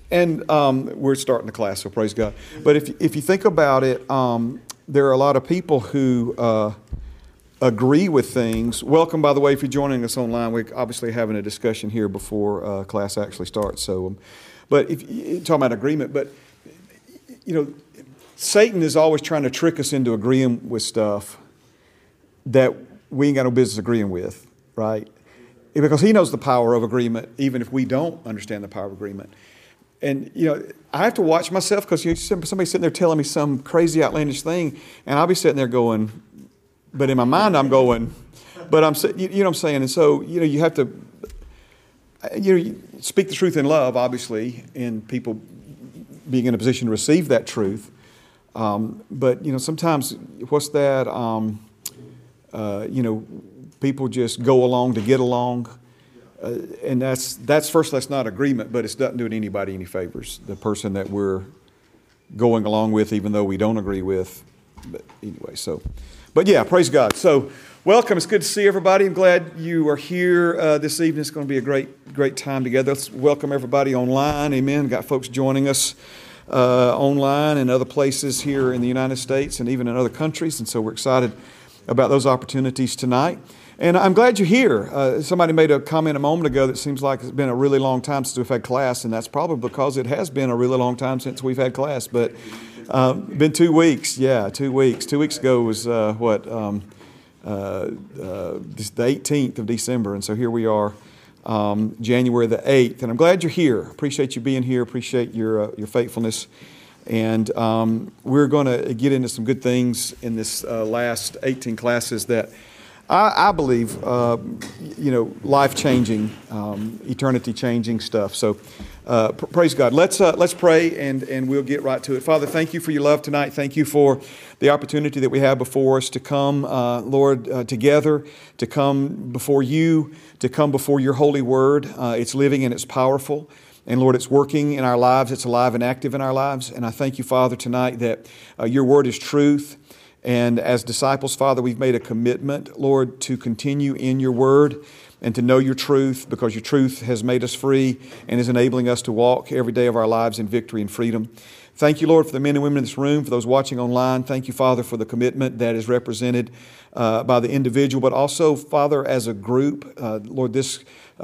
And we're starting the class, so praise God. But if you think about it, there are a lot of people who agree with things. Welcome, by the way, if you're joining us online. We're obviously having a discussion here before class actually starts. So, but if you're talking about agreement, but you know, Satan is always trying to trick us into agreeing with stuff that we ain't got no business agreeing with, right? Because he knows the power of agreement, even if we don't understand the power of agreement. And, you know, I have to watch myself because somebody's sitting there telling me some crazy outlandish thing, and I'll be sitting there going, but in my mind I'm going, but you know what I'm saying? And so, you know, you have to, you speak the truth in love, obviously, and people being in a position to receive that truth. But, you know, sometimes what's that, you know, people just go along to get along. And that's first, that's not agreement, but it doesn't do anybody any favors. The person that we're going along with, even though we don't agree with. But anyway, but yeah, praise God. So welcome. It's good to see everybody. I'm glad you are here this evening. It's going to be a great time together. Let's welcome everybody online. Amen. Got folks joining us online and other places here in the United States and even in other countries. And so we're excited about those opportunities tonight. And I'm glad you're here. Somebody made a comment a moment ago that seems like it's been a really long time since we've had class, and that's probably because it has been a really long time since we've had class. But been 2 weeks. Yeah, 2 weeks. 2 weeks ago was the 18th of December, and so here we are, January the 8th. And I'm glad you're here. Appreciate you being here. Appreciate your faithfulness. And we're going to get into some good things in this last 18 classes that I believe, you know, life-changing, eternity-changing stuff. So, praise God. Let's pray and we'll get right to it. Father, thank you for your love tonight. Thank you for the opportunity that we have before us to come, Lord, together, to come before you, to come before your holy word. It's living and it's powerful. And Lord, it's working in our lives. It's alive and active in our lives. And I thank you, Father, tonight that your word is truth. And as disciples, Father, we've made a commitment, Lord, to continue in your word and to know your truth, because your truth has made us free and is enabling us to walk every day of our lives in victory and freedom. Thank you, Lord, for the men and women in this room, for those watching online. Thank you, Father, for the commitment that is represented by the individual, but also, Father, as a group. Lord, this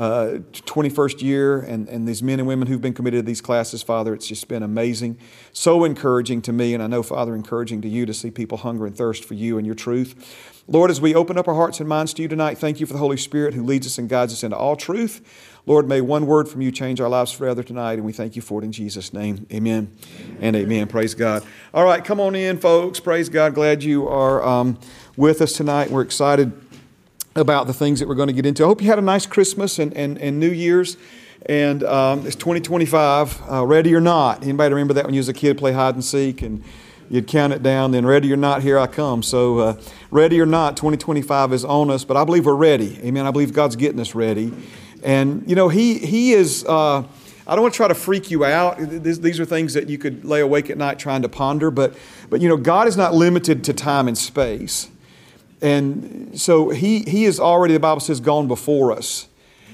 21st year and these men and women who've been committed to these classes, Father, it's just been amazing. So encouraging to me, and I know, Father, encouraging to you to see people hunger and thirst for you and your truth. Lord, as we open up our hearts and minds to you tonight, thank you for the Holy Spirit who leads us and guides us into all truth. Lord, may one word from you change our lives forever tonight, and we thank you for it in Jesus' name. Amen and amen. Praise God. All right, come on in, folks. Praise God. Glad you are with us tonight. We're excited about the things that we're going to get into. I hope you had a nice Christmas and New Year's. And it's 2025, ready or not. Anybody remember that when you was a kid, play hide and seek, and you'd count it down, then ready or not, here I come. So ready or not, 2025 is on us, but I believe we're ready. Amen. I believe God's getting us ready. And, you know, He is, I don't want to try to freak you out. These are things that you could lay awake at night trying to ponder, but you know, God is not limited to time and space. And so He is already, the Bible says, gone before us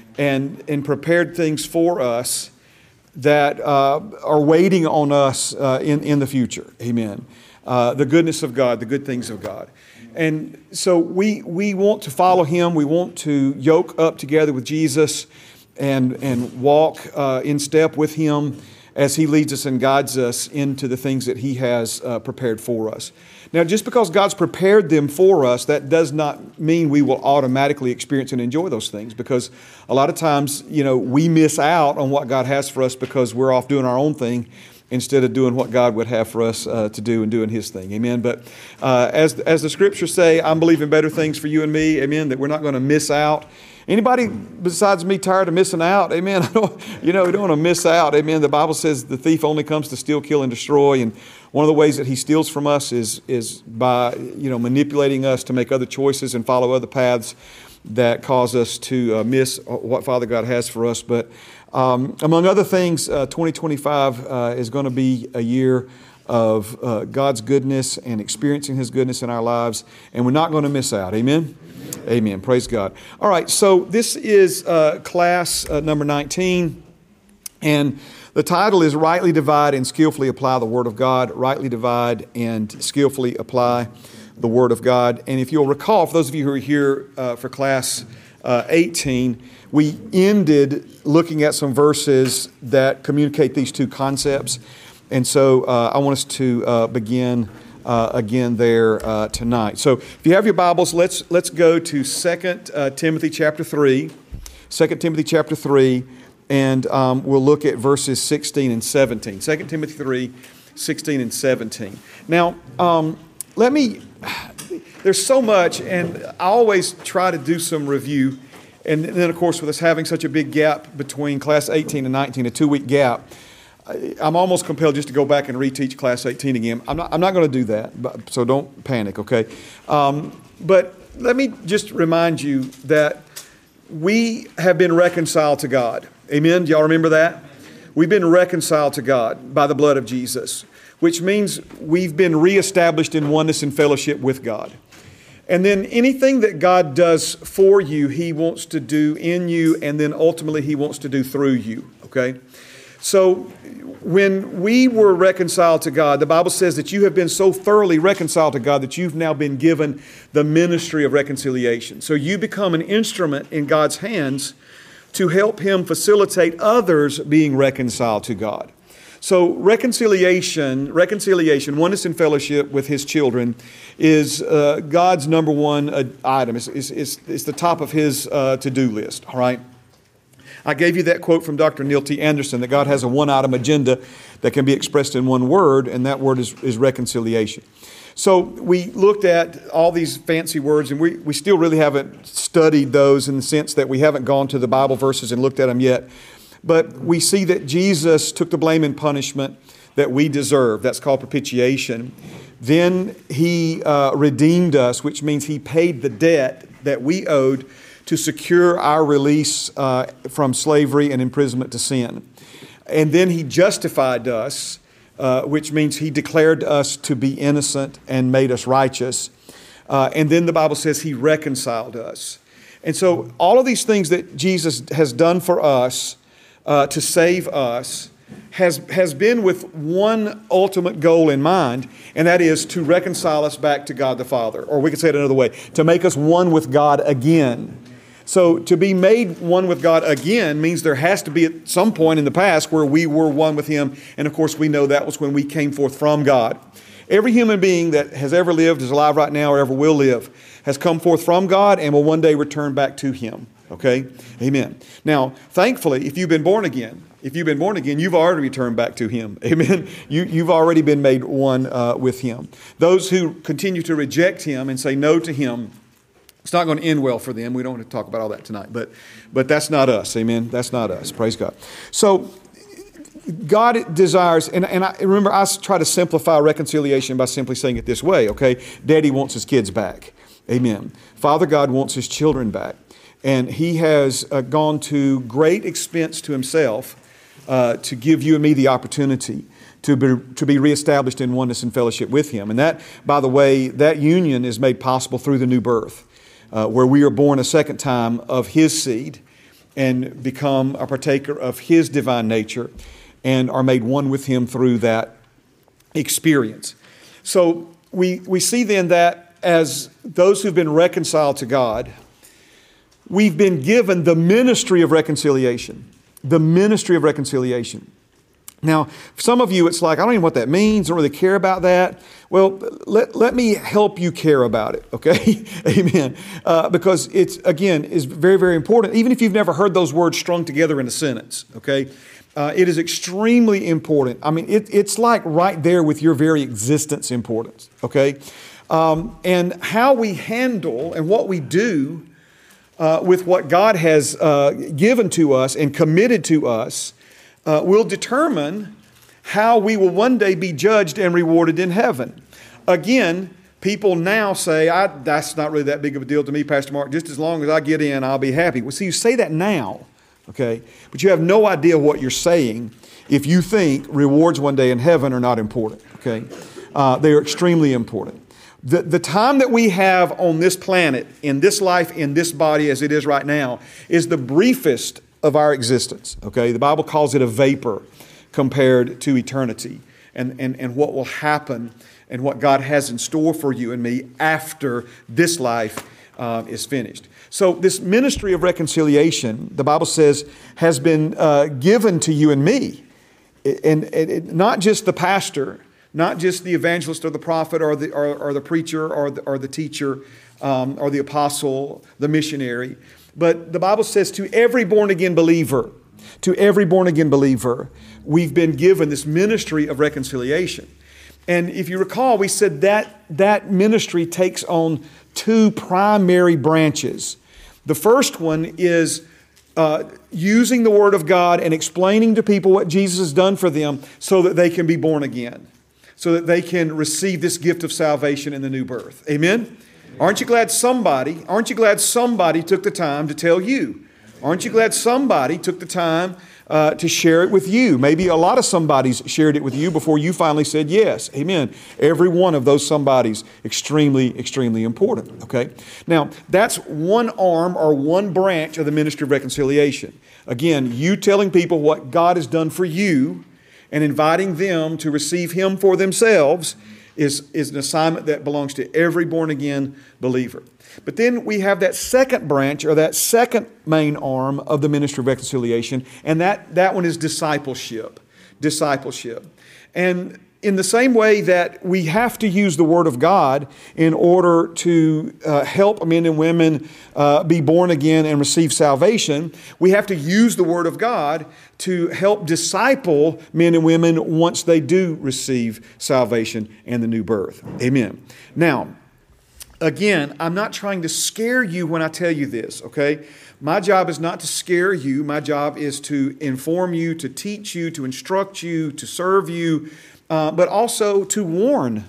and prepared things for us that are waiting on us in the future. Amen. The goodness of God, the good things of God. And so we want to follow Him. We want to yoke up together with Jesus and walk in step with Him as He leads us and guides us into the things that He has prepared for us. Now, just because God's prepared them for us, that does not mean we will automatically experience and enjoy those things, because a lot of times, you know, we miss out on what God has for us because we're off doing our own thing instead of doing what God would have for us to do and doing His thing. Amen. But as the Scriptures say, I'm believing better things for you and me. Amen. That we're not going to miss out. Anybody besides me tired of missing out? Amen. We don't want to miss out. Amen. The Bible says the thief only comes to steal, kill, and destroy. And one of the ways that he steals from us is by, manipulating us to make other choices and follow other paths that cause us to miss what Father God has for us. But among other things, 2025 is going to be a year of God's goodness and experiencing His goodness in our lives, and we're not going to miss out. Amen? Amen. Praise God. All right, so this is class number 19, And the title is Rightly Divide and Skillfully Apply the Word of God. Rightly divide and skillfully apply the Word of God. And if you'll recall, for those of you who are here for class 18, we ended looking at some verses that communicate these two concepts. And so I want us to begin again there tonight. So if you have your Bibles, let's go to 2 Timothy chapter 3. 2 Timothy chapter 3, and we'll look at verses 16 and 17. 2 Timothy 3, 16 and 17. Now, there's so much, and I always try to do some review. And then, of course, with us having such a big gap between class 18 and 19, a 2-week gap, I'm almost compelled just to go back and reteach class 18 again. I'm not going to do that, so don't panic, okay? But let me just remind you that we have been reconciled to God. Amen? Do y'all remember that? We've been reconciled to God by the blood of Jesus, which means we've been reestablished in oneness and fellowship with God. And then anything that God does for you, He wants to do in you, and then ultimately He wants to do through you, okay? So when we were reconciled to God, the Bible says that you have been so thoroughly reconciled to God that you've now been given the ministry of reconciliation. So you become an instrument in God's hands to help Him facilitate others being reconciled to God. So reconciliation, oneness and fellowship with His children is God's number one item. It's the top of His to-do list, all right? I gave you that quote from Dr. Neil T. Anderson that God has a one-item agenda that can be expressed in one word, and that word is reconciliation. So we looked at all these fancy words, and we still really haven't studied those in the sense that we haven't gone to the Bible verses and looked at them yet. But we see that Jesus took the blame and punishment that we deserve. That's called propitiation. Then He redeemed us, which means He paid the debt that we owed to secure our release from slavery and imprisonment to sin. And then He justified us, which means He declared us to be innocent and made us righteous. And then the Bible says He reconciled us. And so all of these things that Jesus has done for us to save us has been with one ultimate goal in mind, and that is to reconcile us back to God the Father. Or we could say it another way, to make us one with God again. So to be made one with God again means there has to be at some point in the past where we were one with Him. And of course we know that was when we came forth from God. Every human being that has ever lived, is alive right now, or ever will live, has come forth from God and will one day return back to Him. Okay? Amen. Now, thankfully, if you've been born again, you've already returned back to Him. Amen. You've already been made one with Him. Those who continue to reject Him and say no to Him, it's not going to end well for them. We don't want to talk about all that tonight. But that's not us. Amen. That's not us. Praise God. So God desires, and I remember I try to simplify reconciliation by simply saying it this way, okay? Daddy wants his kids back. Amen. Father God wants His children back. And He has gone to great expense to Himself to give you and me the opportunity to be reestablished in oneness and fellowship with Him. And that, by the way, that union is made possible through the new birth, where we are born a second time of His seed and become a partaker of His divine nature and are made one with Him through that experience. So we see then that as those who've been reconciled to God, we've been given the ministry of reconciliation. The ministry of reconciliation. Now, for some of you, it's like, I don't even know what that means. I don't really care about that. Well, let me help you care about it, okay? Amen. Because it's, again, is very, very important. Even if you've never heard those words strung together in a sentence, okay? It is extremely important. I mean, it's like right there with your very existence importance, okay? And how we handle and what we do with what God has given to us and committed to us will determine how we will one day be judged and rewarded in heaven. Again, people now say, that's not really that big of a deal to me, Pastor Mark. Just as long as I get in, I'll be happy. Well, see, you say that now, okay? But you have no idea what you're saying if you think rewards one day in heaven are not important, okay? They are extremely important. The time that we have on this planet, in this life, in this body as it is right now, is the briefest of our existence, okay? The Bible calls it a vapor compared to eternity and what will happen and what God has in store for you and me after this life is finished. So this ministry of reconciliation, the Bible says, has been given to you and me. And not just the pastor, not just the evangelist or the prophet or the preacher or the teacher or the apostle, the missionary, but the Bible says to every born-again believer, we've been given this ministry of reconciliation. And if you recall, we said that ministry takes on two primary branches. The first one is using the Word of God and explaining to people what Jesus has done for them so that they can be born again, so that they can receive this gift of salvation in the new birth. Amen? Aren't you glad somebody took the time to tell you? Aren't you glad somebody took the time to share it with you? Maybe a lot of somebodies shared it with you before you finally said yes. Amen. Every one of those somebodies, extremely, extremely important. Okay? Now, that's one arm or one branch of the ministry of reconciliation. Again, you telling people what God has done for you and inviting them to receive Him for themselves is an assignment that belongs to every born-again believer. But then we have that second branch, or that second main arm of the ministry of reconciliation, and that one is discipleship. Discipleship. And in the same way that we have to use the Word of God in order to help men and women be born again and receive salvation, we have to use the Word of God to help disciple men and women once they do receive salvation and the new birth. Amen. Now, again, I'm not trying to scare you when I tell you this, okay? My job is not to scare you. My job is to inform you, to teach you, to instruct you, to serve you, but also to warn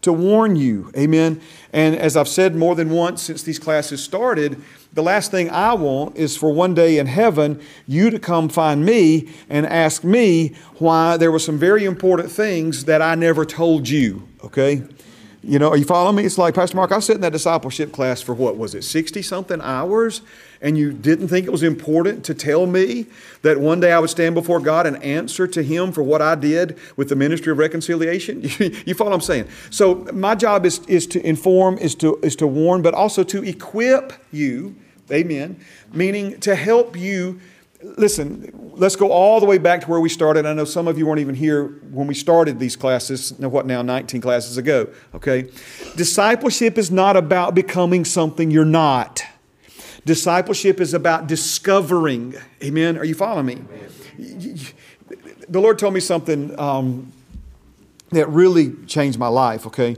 you. Amen. And as I've said more than once since these classes started, the last thing I want is for one day in heaven, you to come find me and ask me why there were some very important things that I never told you. Okay? You know, are you following me? It's like, Pastor Mark, I sat in that discipleship class for what was it, 60-something hours? And you didn't think it was important to tell me that one day I would stand before God and answer to Him for what I did with the ministry of reconciliation? You follow what I'm saying? So my job is to inform, is to warn, but also to equip you, amen, meaning to help you. Listen, let's go all the way back to where we started. I know some of you weren't even here when we started these classes, 19 classes ago, okay? Discipleship is not about becoming something you're not. Discipleship is about discovering. Amen? Are you following me? The Lord told me something that really changed my life, okay?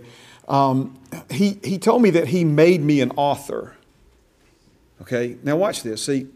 He told me that He made me an author. Okay? Now watch this. See,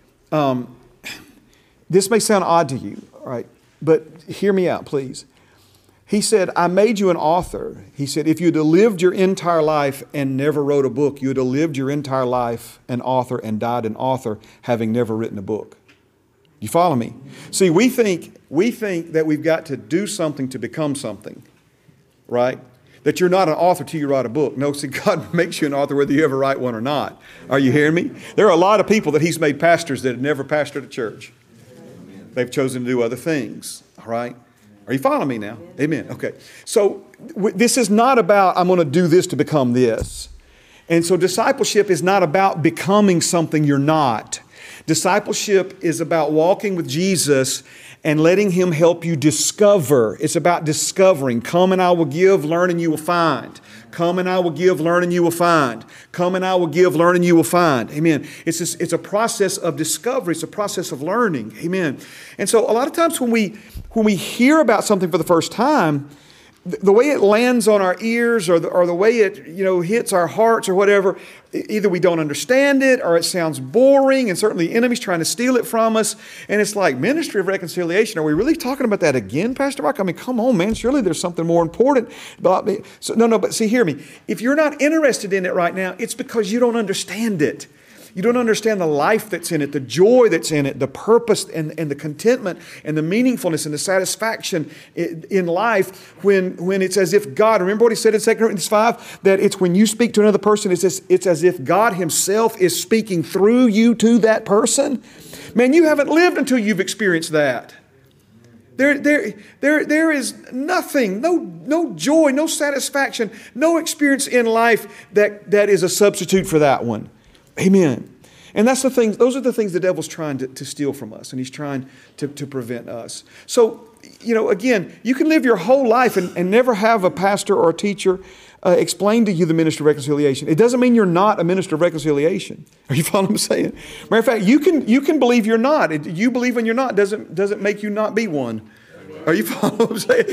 this may sound odd to you, all right? But hear me out, please. He said, I made you an author. He said, if you'd have lived your entire life and never wrote a book, you'd have lived your entire life an author and died an author having never written a book. You follow me? See, we think that we've got to do something to become something, right? That you're not an author till you write a book. No, see, God makes you an author whether you ever write one or not. Are you hearing me? There are a lot of people that He's made pastors that have never pastored a church. They've chosen to do other things, all right? Are you following me now? Amen. Okay. So this is not about, I'm going to do this to become this. And so discipleship is not about becoming something you're not. Discipleship is about walking with Jesus and letting Him help you discover. It's about discovering. Come and I will give, learn and you will find. Come and I will give, learn and you will find. Come and I will give, learn and you will find. Amen. It's a process of discovery. It's a process of learning. Amen. And so a lot of times when we hear about something for the first time, the way it lands on our ears or the way it hits our hearts or whatever, either we don't understand it or it sounds boring, and certainly the enemy's trying to steal it from us. And it's like, ministry of reconciliation, are we really talking about that again, Pastor Mark? I mean, come on, man. Surely there's something more important about me. So, no, but see, hear me. If you're not interested in it right now, it's because you don't understand it. You don't understand the life that's in it, the joy that's in it, the purpose and the contentment and the meaningfulness and the satisfaction in life when it's as if God, remember what he said in 2 Corinthians 5? That it's when you speak to another person, it's as if God himself is speaking through you to that person. Man, you haven't lived until you've experienced that. There is nothing, no joy, no satisfaction, no experience in life that is a substitute for that one. Amen. And those are the things the devil's trying to steal from us, and he's trying to prevent us. So, again, you can live your whole life and never have a pastor or a teacher explain to you the ministry of reconciliation. It doesn't mean you're not a minister of reconciliation. Are you following what I'm saying? Matter of fact, you can believe you're not. You believe when you're not doesn't make you not be one. Are you following what I'm saying?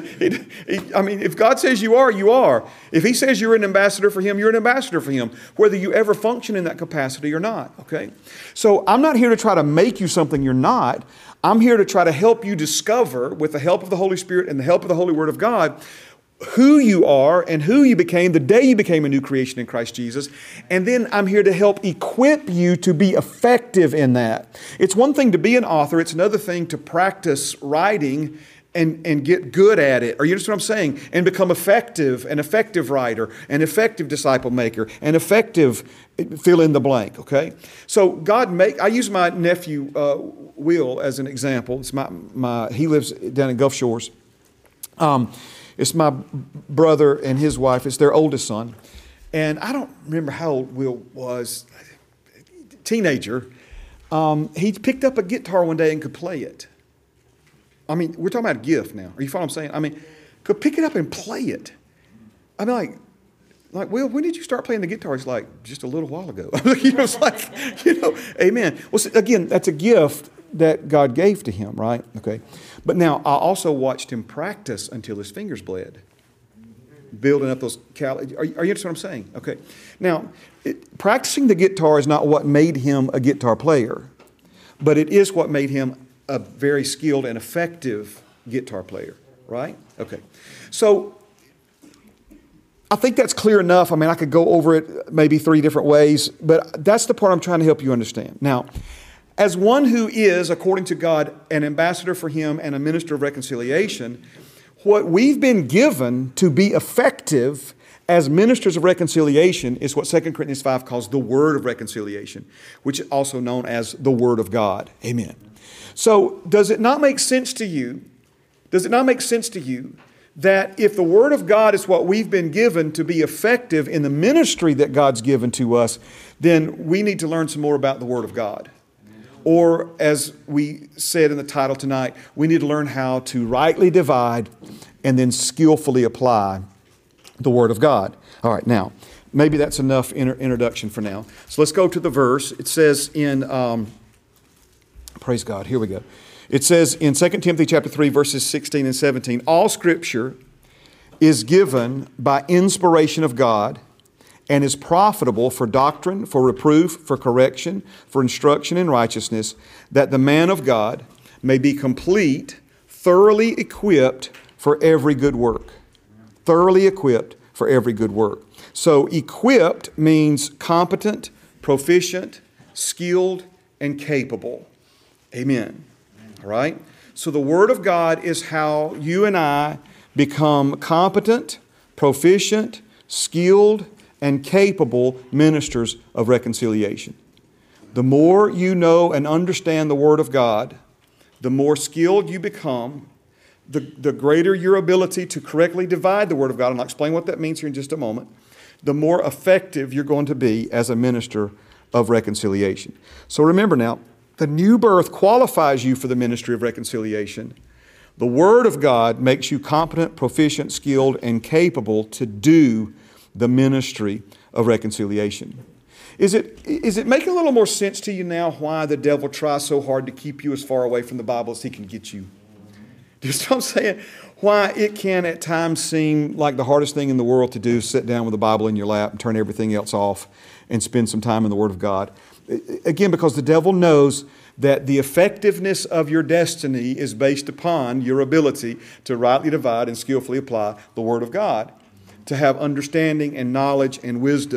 If God says you are, you are. If he says you're an ambassador for him, you're an ambassador for him, whether you ever function in that capacity or not, okay? So I'm not here to try to make you something you're not. I'm here to try to help you discover, with the help of the Holy Spirit and the help of the Holy Word of God, who you are and who you became the day you became a new creation in Christ Jesus. And then I'm here to help equip you to be effective in that. It's one thing to be an author. It's another thing to practice writing and get good at it. Or you understand what I'm saying? And become an effective writer, an effective disciple maker, an effective fill in the blank, okay? So I use my nephew, Will, as an example. It's he lives down in Gulf Shores. It's my brother and his wife. It's their oldest son. And I don't remember how old Will was. Teenager. He picked up a guitar one day and could play it. We're talking about a gift now. Are you following what I'm saying? Could pick it up and play it. Like, Will, when did you start playing the guitar? He's like, just a little while ago. It's like, amen. Well, so again, that's a gift that God gave to him, right? Okay. But now, I also watched him practice until his fingers bled. Building up those calories. Are you understand what I'm saying? Okay. Now, practicing the guitar is not what made him a guitar player, but it is what made him a very skilled and effective guitar player, right? Okay. So, I think that's clear enough. I could go over it maybe 3 different ways, but that's the part I'm trying to help you understand. Now, as one who is, according to God, an ambassador for him and a minister of reconciliation, what we've been given to be effective as ministers of reconciliation is what 2 Corinthians 5 calls the word of reconciliation, which is also known as the word of God. Amen. So, does it not make sense to you that if the word of God is what we've been given to be effective in the ministry that God's given to us, then we need to learn some more about the word of God? Or, as we said in the title tonight, we need to learn how to rightly divide and then skillfully apply the Word of God. All right, now, maybe that's enough introduction for now. So let's go to the verse. It says in, praise God, here we go. It says in 2 Timothy chapter 3, verses 16 and 17, all Scripture is given by inspiration of God and is profitable for doctrine, for reproof, for correction, for instruction in righteousness, that the man of God may be complete, thoroughly equipped for every good work. Thoroughly equipped for every good work. So equipped means competent, proficient, skilled, and capable. Amen. All right? So the Word of God is how you and I become competent, proficient, skilled, and capable ministers of reconciliation. The more you know and understand the Word of God, the more skilled you become, the greater your ability to correctly divide the Word of God, and I'll explain what that means here in just a moment, the more effective you're going to be as a minister of reconciliation. So remember now, the new birth qualifies you for the ministry of reconciliation. The Word of God makes you competent, proficient, skilled, and capable to do the ministry of reconciliation. Is it making a little more sense to you now why the devil tries so hard to keep you as far away from the Bible as he can get you? Do you see what I'm saying? Why it can at times seem like the hardest thing in the world to do is sit down with the Bible in your lap and turn everything else off and spend some time in the Word of God. Again, because the devil knows that the effectiveness of your destiny is based upon your ability to rightly divide and skillfully apply the Word of God, to have understanding and knowledge and wisdom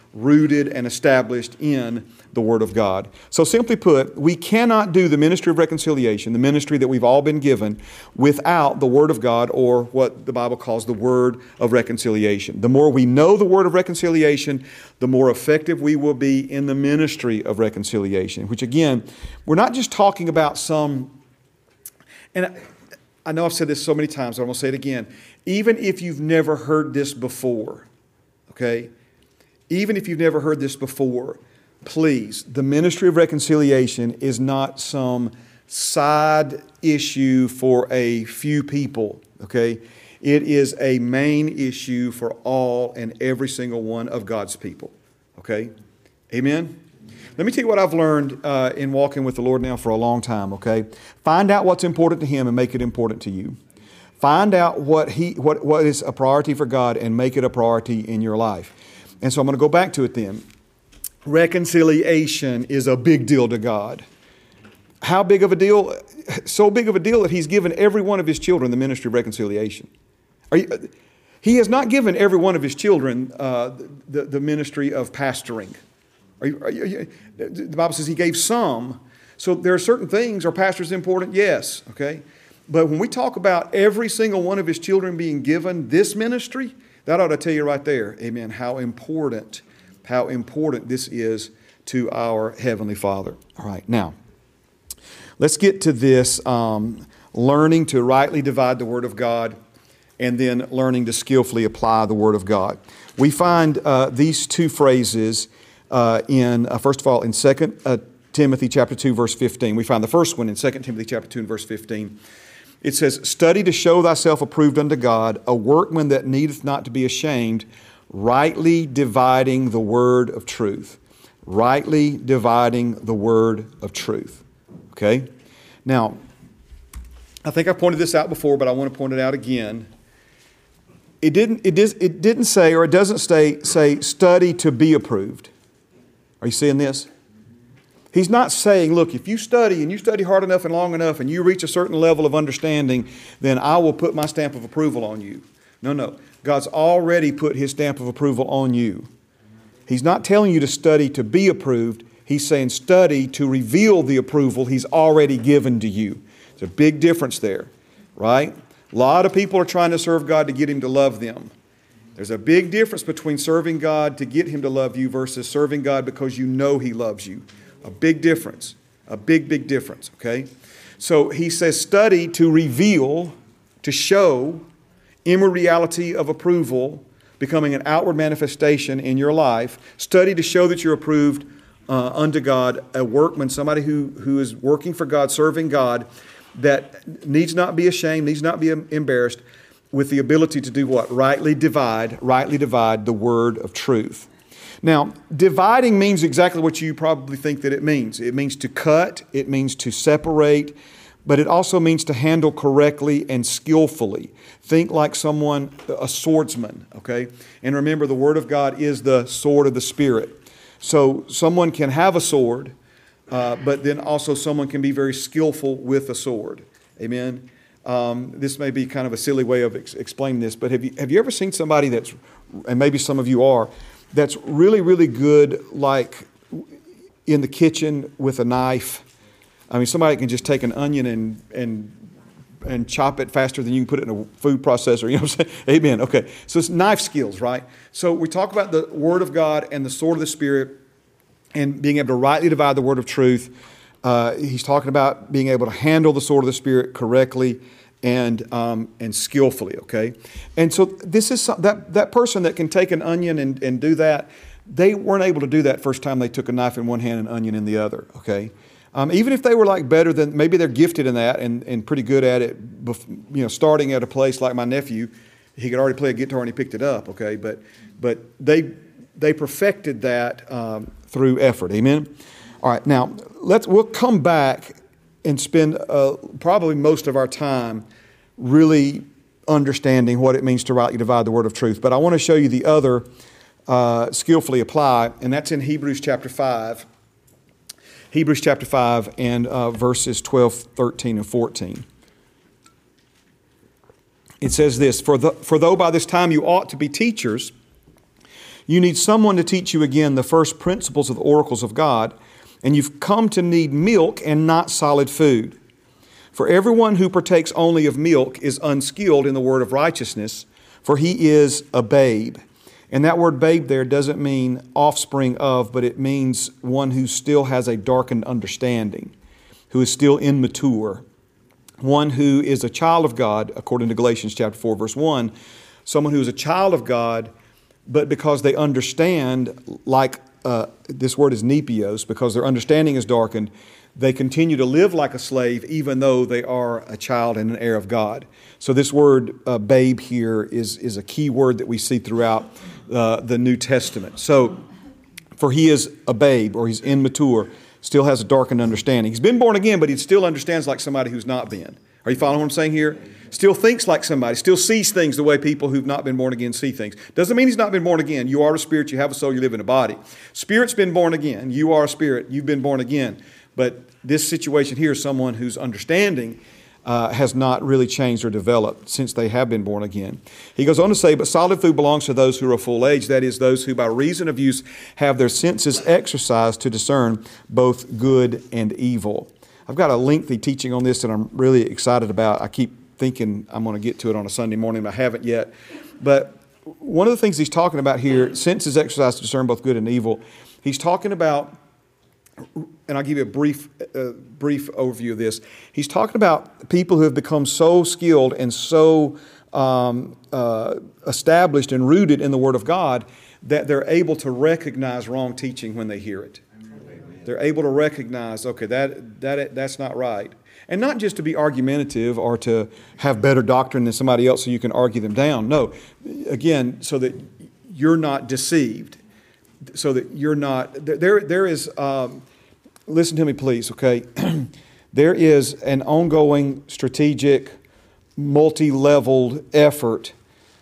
rooted and established in the Word of God. So simply put, we cannot do the ministry of reconciliation, the ministry that we've all been given, without the Word of God, or what the Bible calls the Word of reconciliation. The more we know the Word of reconciliation, the more effective we will be in the ministry of reconciliation, which again, we're not just talking about some, and I know I've said this so many times, but I'm going to say it again. Even if you've never heard this before, okay? Even if you've never heard this before, please, the ministry of reconciliation is not some side issue for a few people, okay? It is a main issue for all and every single one of God's people, okay? Amen? Let me tell you what I've learned in walking with the Lord now for a long time, okay? Find out what's important to Him and make it important to you. Find out what is a priority for God and make it a priority in your life. And so I'm going to go back to it then. Reconciliation is a big deal to God. How big of a deal? So big of a deal that He's given every one of His children the ministry of reconciliation. He has not given every one of His children the ministry of pastoring. The Bible says He gave some. So there are certain things. Are pastors important? Yes. Okay. But when we talk about every single one of His children being given this ministry, that ought to tell you right there, amen, how important this is to our Heavenly Father. All right, now, let's get to this learning to rightly divide the Word of God and then learning to skillfully apply the Word of God. We find these two phrases first of all, in 2 Timothy chapter 2, verse 15. We find the first one in 2 Timothy chapter 2 and verse 15. It says, "Study to show thyself approved unto God, a workman that needeth not to be ashamed, rightly dividing the word of truth." Rightly dividing the word of truth. Okay? Now, I think I pointed this out before, but I want to point it out again. It didn't say, or it doesn't say study to be approved. Are you seeing this? He's not saying, look, if you study and you study hard enough and long enough and you reach a certain level of understanding, then I will put my stamp of approval on you. No. God's already put His stamp of approval on you. He's not telling you to study to be approved. He's saying study to reveal the approval He's already given to you. There's a big difference there, right? A lot of people are trying to serve God to get Him to love them. There's a big difference between serving God to get Him to love you versus serving God because you know He loves you. A big difference. A big difference, okay? So he says study to reveal, to show inward reality of approval, becoming an outward manifestation in your life. Study to show that you're approved unto God, a workman, somebody who is working for God, serving God, that needs not be ashamed, needs not be embarrassed, with the ability to do what? Rightly divide the word of truth. Now, dividing means exactly what you probably think that it means. It means to cut, it means to separate, but it also means to handle correctly and skillfully. Think like someone, a swordsman, okay? And remember, the Word of God is the sword of the Spirit. So someone can have a sword, but then also someone can be very skillful with a sword. Amen? This may be kind of a silly way of explaining this, but have you ever seen somebody that's, and maybe some of you are, that's really, really good, like in the kitchen with a knife? I mean, somebody can just take an onion and chop it faster than you can put it in a food processor. You know what I'm saying? Amen. Okay. So it's knife skills, right? So we talk about the Word of God and the sword of the Spirit and being able to rightly divide the word of truth. He's talking about being able to handle the sword of the Spirit correctly and skillfully, okay? And so this is that person that can take an onion and do that, they weren't able to do that first time they took a knife in one hand and an onion in the other, okay? Even if they were like better than, maybe they're gifted in that and pretty good at it, you know, starting at a place like my nephew, he could already play a guitar and he picked it up, okay? But they perfected that through effort, amen? All right, now we'll come back and spend probably most of our time really understanding what it means to rightly divide the word of truth. But I want to show you the other skillfully apply, and that's in Hebrews chapter 5. Hebrews chapter 5 and verses 12, 13, and 14. It says this, For though by this time you ought to be teachers, You need someone to teach you again the first principles of the oracles of God, and you've come to need milk and not solid food. For everyone who partakes only of milk is unskilled in the word of righteousness, for he is a babe. And that word babe there doesn't mean offspring of, but it means one who still has a darkened understanding, who is still immature. One who is a child of God, according to Galatians chapter 4, verse 1. Someone who is a child of God, but because they understand, like this word is nepios, because their understanding is darkened, they continue to live like a slave even though they are a child and an heir of God. So this word babe here is a key word that we see throughout the New Testament. So, for he is a babe, or he's immature, still has a darkened understanding. He's been born again, but he still understands like somebody who's not been. Are you following what I'm saying here? Still thinks like somebody, still sees things the way people who've not been born again see things. Doesn't mean he's not been born again. You are a spirit, you have a soul, you live in a body. Spirit's been born again. You are a spirit, you've been born again. But this situation here is someone whose understanding has not really changed or developed since they have been born again. He goes on to say, but solid food belongs to those who are full age, that is, those who by reason of use have their senses exercised to discern both good and evil. I've got a lengthy teaching on this that I'm really excited about. I keep thinking I'm going to get to it on a Sunday morning, but I haven't yet. But one of the things he's talking about here, senses exercised to discern both good and evil, he's talking about, and I'll give you a brief overview of this. He's talking about people who have become so skilled and so established and rooted in the Word of God that they're able to recognize wrong teaching when they hear it. They're able to recognize, okay, that's not right. And not just to be argumentative or to have better doctrine than somebody else so you can argue them down. No, again, so that you're not deceived. So that you're not, there is, listen to me please, okay? There is an ongoing strategic, multi-leveled effort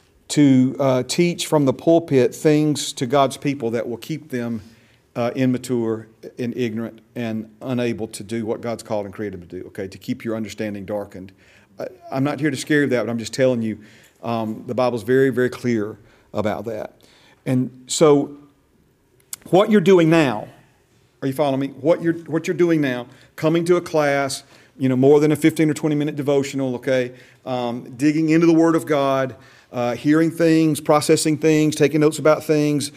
to teach from the pulpit things to God's people that will keep them immature and ignorant and unable to do what God's called and created them to do, okay? To keep your understanding darkened. I'm not here to scare you with that, but I'm just telling you, the Bible's very, very clear about that. And so, what you're doing now, are you following me? What you're doing now, coming to a class, more than a 15 or 20 minute devotional, okay? Digging into the Word of God, hearing things, processing things, taking notes about things,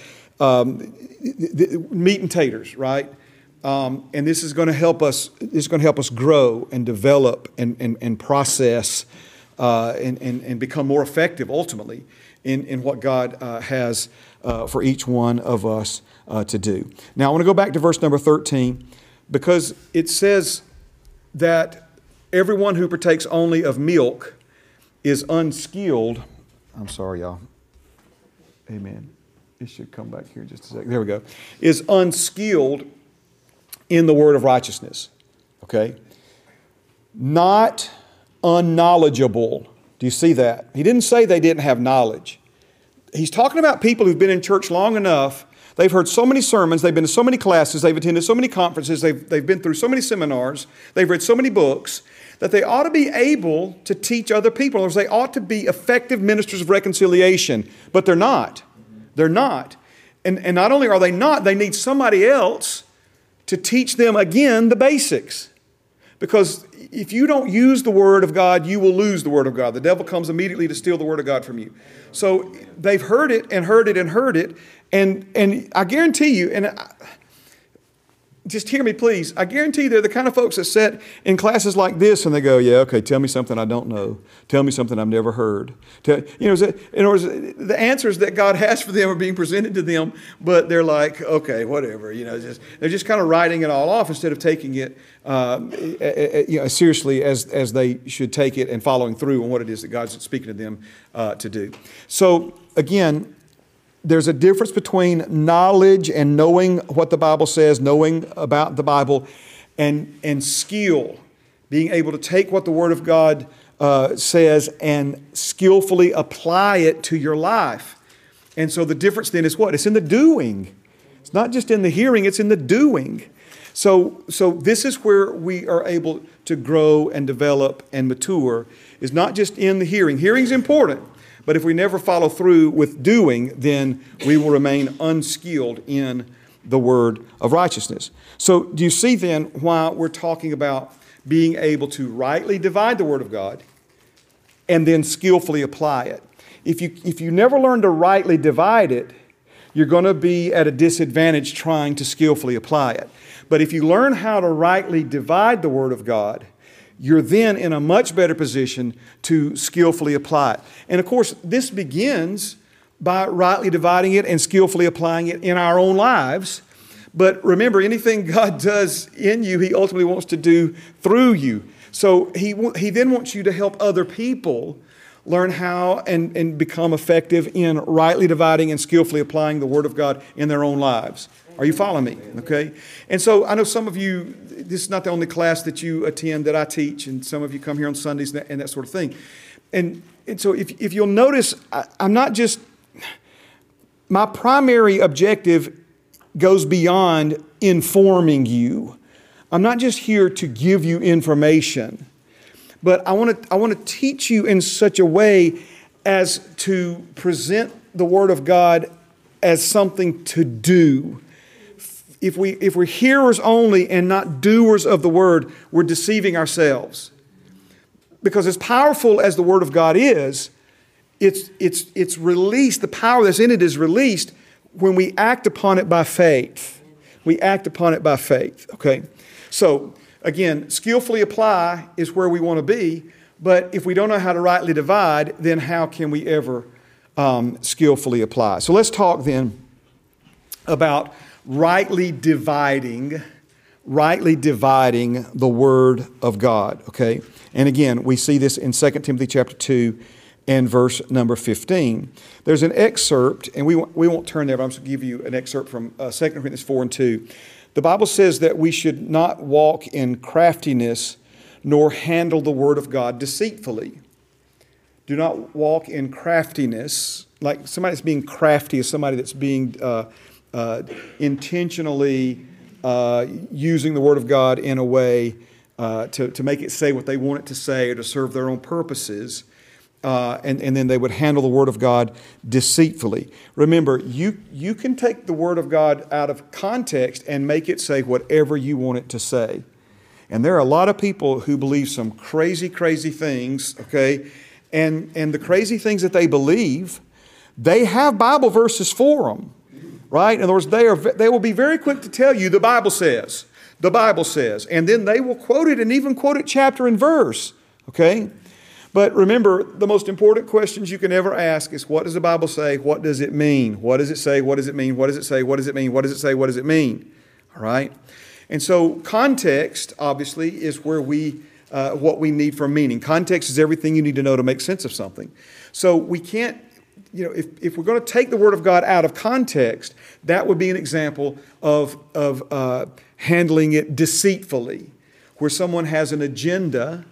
meat and taters, right? And this is going to help us. This is going to help us grow and develop and process and become more effective ultimately in what God has for each one of us to do. Now, I want to go back to verse number 13 because it says that everyone who partakes only of milk is unskilled. I'm sorry, y'all. Amen. It should come back here just a second. There we go. Is unskilled in the word of righteousness. Okay? Not unknowledgeable. Do you see that? He didn't say they didn't have knowledge. He's talking about people who've been in church long enough. They've heard so many sermons. They've been to so many classes. They've attended so many conferences. They've been through so many seminars. They've read so many books that they ought to be able to teach other people. Or they ought to be effective ministers of reconciliation. But they're not. They're not. And not only are they not, they need somebody else to teach them again the basics. Because if you don't use the Word of God, you will lose the Word of God. The devil comes immediately to steal the Word of God from you. So they've heard it and heard it and heard it. And I guarantee you, just hear me please, I guarantee they're the kind of folks that sit in classes like this and they go, yeah, okay, tell me something I don't know. Tell me something I've never heard. In other words, the answers that God has for them are being presented to them, but they're like, okay, whatever. They're just kind of writing it all off instead of taking it seriously as they should take it and following through on what it is that God's speaking to them to do. So again, there's a difference between knowledge and knowing what the Bible says, knowing about the Bible, and skill, being able to take what the Word of God says and skillfully apply it to your life. And so the difference then is what? It's in the doing. It's not just in the hearing, it's in the doing. So this is where we are able to grow and develop and mature, is not just in the hearing. Hearing's important. But if we never follow through with doing, then we will remain unskilled in the word of righteousness. So do you see then why we're talking about being able to rightly divide the word of God and then skillfully apply it? If you never learn to rightly divide it, you're going to be at a disadvantage trying to skillfully apply it. But if you learn how to rightly divide the word of God, you're then in a much better position to skillfully apply it. And of course, this begins by rightly dividing it and skillfully applying it in our own lives. But remember, anything God does in you, He ultimately wants to do through you. So He then wants you to help other people learn how and become effective in rightly dividing and skillfully applying the Word of God in their own lives. Are you following me? Okay. And so I know some of you, this is not the only class that you attend that I teach, and some of you come here on Sundays and that sort of thing. And so if you'll notice, I'm not just, my primary objective goes beyond informing you. I'm not just here to give you information, but I want to teach you in such a way as to present the Word of God as something to do. If we're hearers only and not doers of the Word, we're deceiving ourselves. Because as powerful as the Word of God is, it's released, the power that's in it is released when we act upon it by faith. We act upon it by faith, okay? So, again, skillfully apply is where we want to be, but if we don't know how to rightly divide, then how can we ever skillfully apply? So let's talk then about rightly dividing the Word of God, okay? And again, we see this in 2 Timothy chapter 2 and verse number 15. There's an excerpt, and we won't turn there, but I'm just going to give you an excerpt from 2 Corinthians 4 and 2. The Bible says that we should not walk in craftiness nor handle the Word of God deceitfully. Do not walk in craftiness. Like somebody that's being crafty is somebody that's being intentionally using the Word of God in a way to make it say what they want it to say or to serve their own purposes. And then they would handle the Word of God deceitfully. Remember, you can take the Word of God out of context and make it say whatever you want it to say. And there are a lot of people who believe some crazy, crazy things, okay? And the crazy things that they believe, they have Bible verses for them, right? In other words, they will be very quick to tell you, the Bible says. And then they will quote it and even quote it chapter and verse, okay? But remember, the most important questions you can ever ask is, what does the Bible say? What does it mean? What does it say? What does it mean? What does it say? What does it mean? What does it say? What does it mean? All right? And so context, obviously, is where what we need for meaning. Context is everything you need to know to make sense of something. So we can't, if we're going to take the Word of God out of context, that would be an example of handling it deceitfully, where someone has an agenda,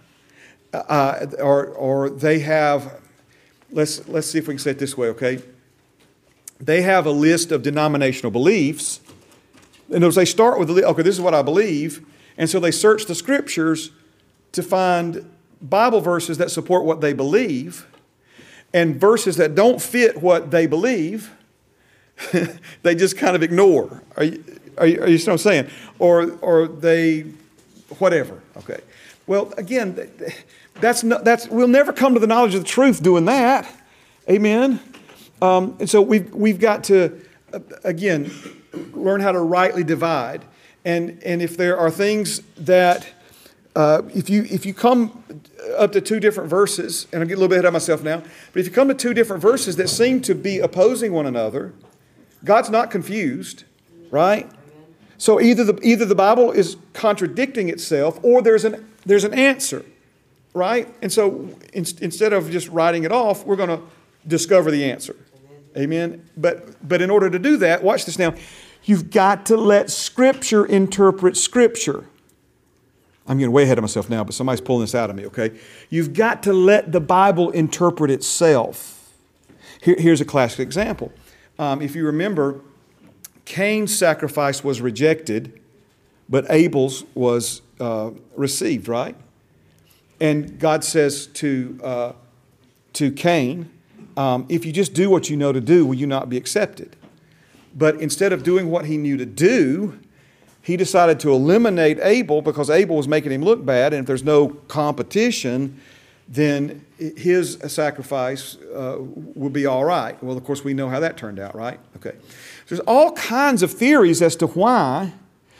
or they have, let's see if we can say it this way, okay? They have a list of denominational beliefs, and as they start with, okay, this is what I believe, and so they search the Scriptures to find Bible verses that support what they believe, and verses that don't fit what they believe, they just kind of ignore. Are you see what I'm saying? Or they, whatever, okay. Well, again, we'll never come to the knowledge of the truth doing that. Amen. And so we've got to, again, learn how to rightly divide. And if there are things that, if you come up to two different verses, and I'll get a little bit ahead of myself now, but if you come to two different verses that seem to be opposing one another, God's not confused, right? So either the Bible is contradicting itself, or there's an answer, right? And so instead of just writing it off, we're going to discover the answer. Amen. But in order to do that, watch this now. You've got to let Scripture interpret Scripture. I'm getting way ahead of myself now, but somebody's pulling this out of me, okay? You've got to let the Bible interpret itself. Here's a classic example. If you remember, Cain's sacrifice was rejected, but Abel's was received, right? And God says to Cain, if you just do what you know to do, will you not be accepted? But instead of doing what he knew to do, he decided to eliminate Abel because Abel was making him look bad. And if there's no competition, then his sacrifice would be all right. Well, of course, we know how that turned out, right? Okay. There's all kinds of theories as to why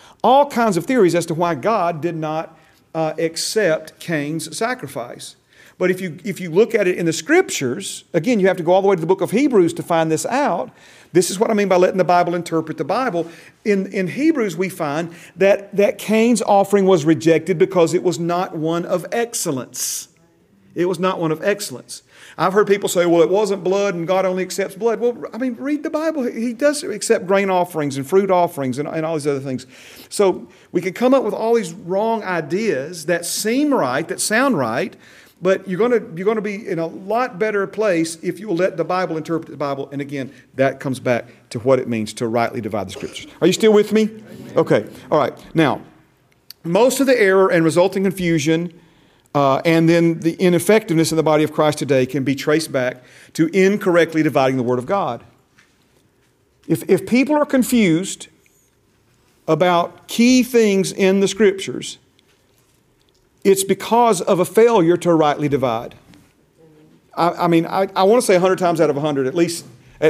God did not accept Cain's sacrifice. But if you look at it in the Scriptures, again, you have to go all the way to the book of Hebrews to find this out. This is what I mean by letting the Bible interpret the Bible. In Hebrews, we find that Cain's offering was rejected because it was not one of excellence. It was not one of excellence. I've heard people say, well, it wasn't blood and God only accepts blood. Well, I mean, read the Bible. He does accept grain offerings and fruit offerings and all these other things. So we can come up with all these wrong ideas that seem right, that sound right, but you're going to be in a lot better place if you will let the Bible interpret the Bible. And again, that comes back to what it means to rightly divide the Scriptures. Are you still with me? Okay. All right. Now, most of the error and resulting confusion and then the ineffectiveness in the body of Christ today can be traced back to incorrectly dividing the Word of God. If people are confused about key things in the Scriptures, it's because of a failure to rightly divide. I want to say 100 times out of 100, at least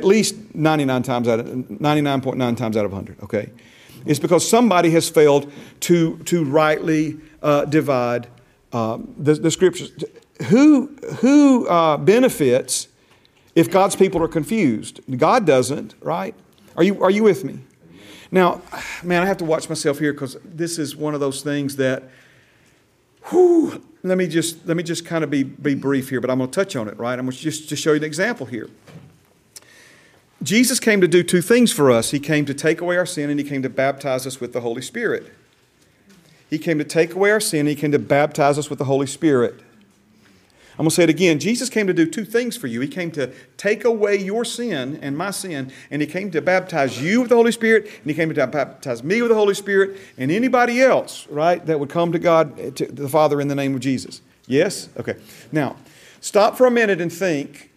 99.9 times out of 100, okay? It's because somebody has failed to rightly divide the Scriptures. Who benefits if God's people are confused? God doesn't, right? Are you with me? Now, man, I have to watch myself here because this is one of those things that, let me just kind of be brief here, but I'm going to touch on it, right? I'm going to just show you an example here. Jesus came to do two things for us. He came to take away our sin, and He came to baptize us with the Holy Spirit. He came to take away our sin. He came to baptize us with the Holy Spirit. I'm going to say it again. Jesus came to do two things for you. He came to take away your sin and my sin, and He came to baptize you with the Holy Spirit, and He came to baptize me with the Holy Spirit, and anybody else, right, that would come to God, to the Father in the name of Jesus. Yes? Okay. Now, stop for a minute and think.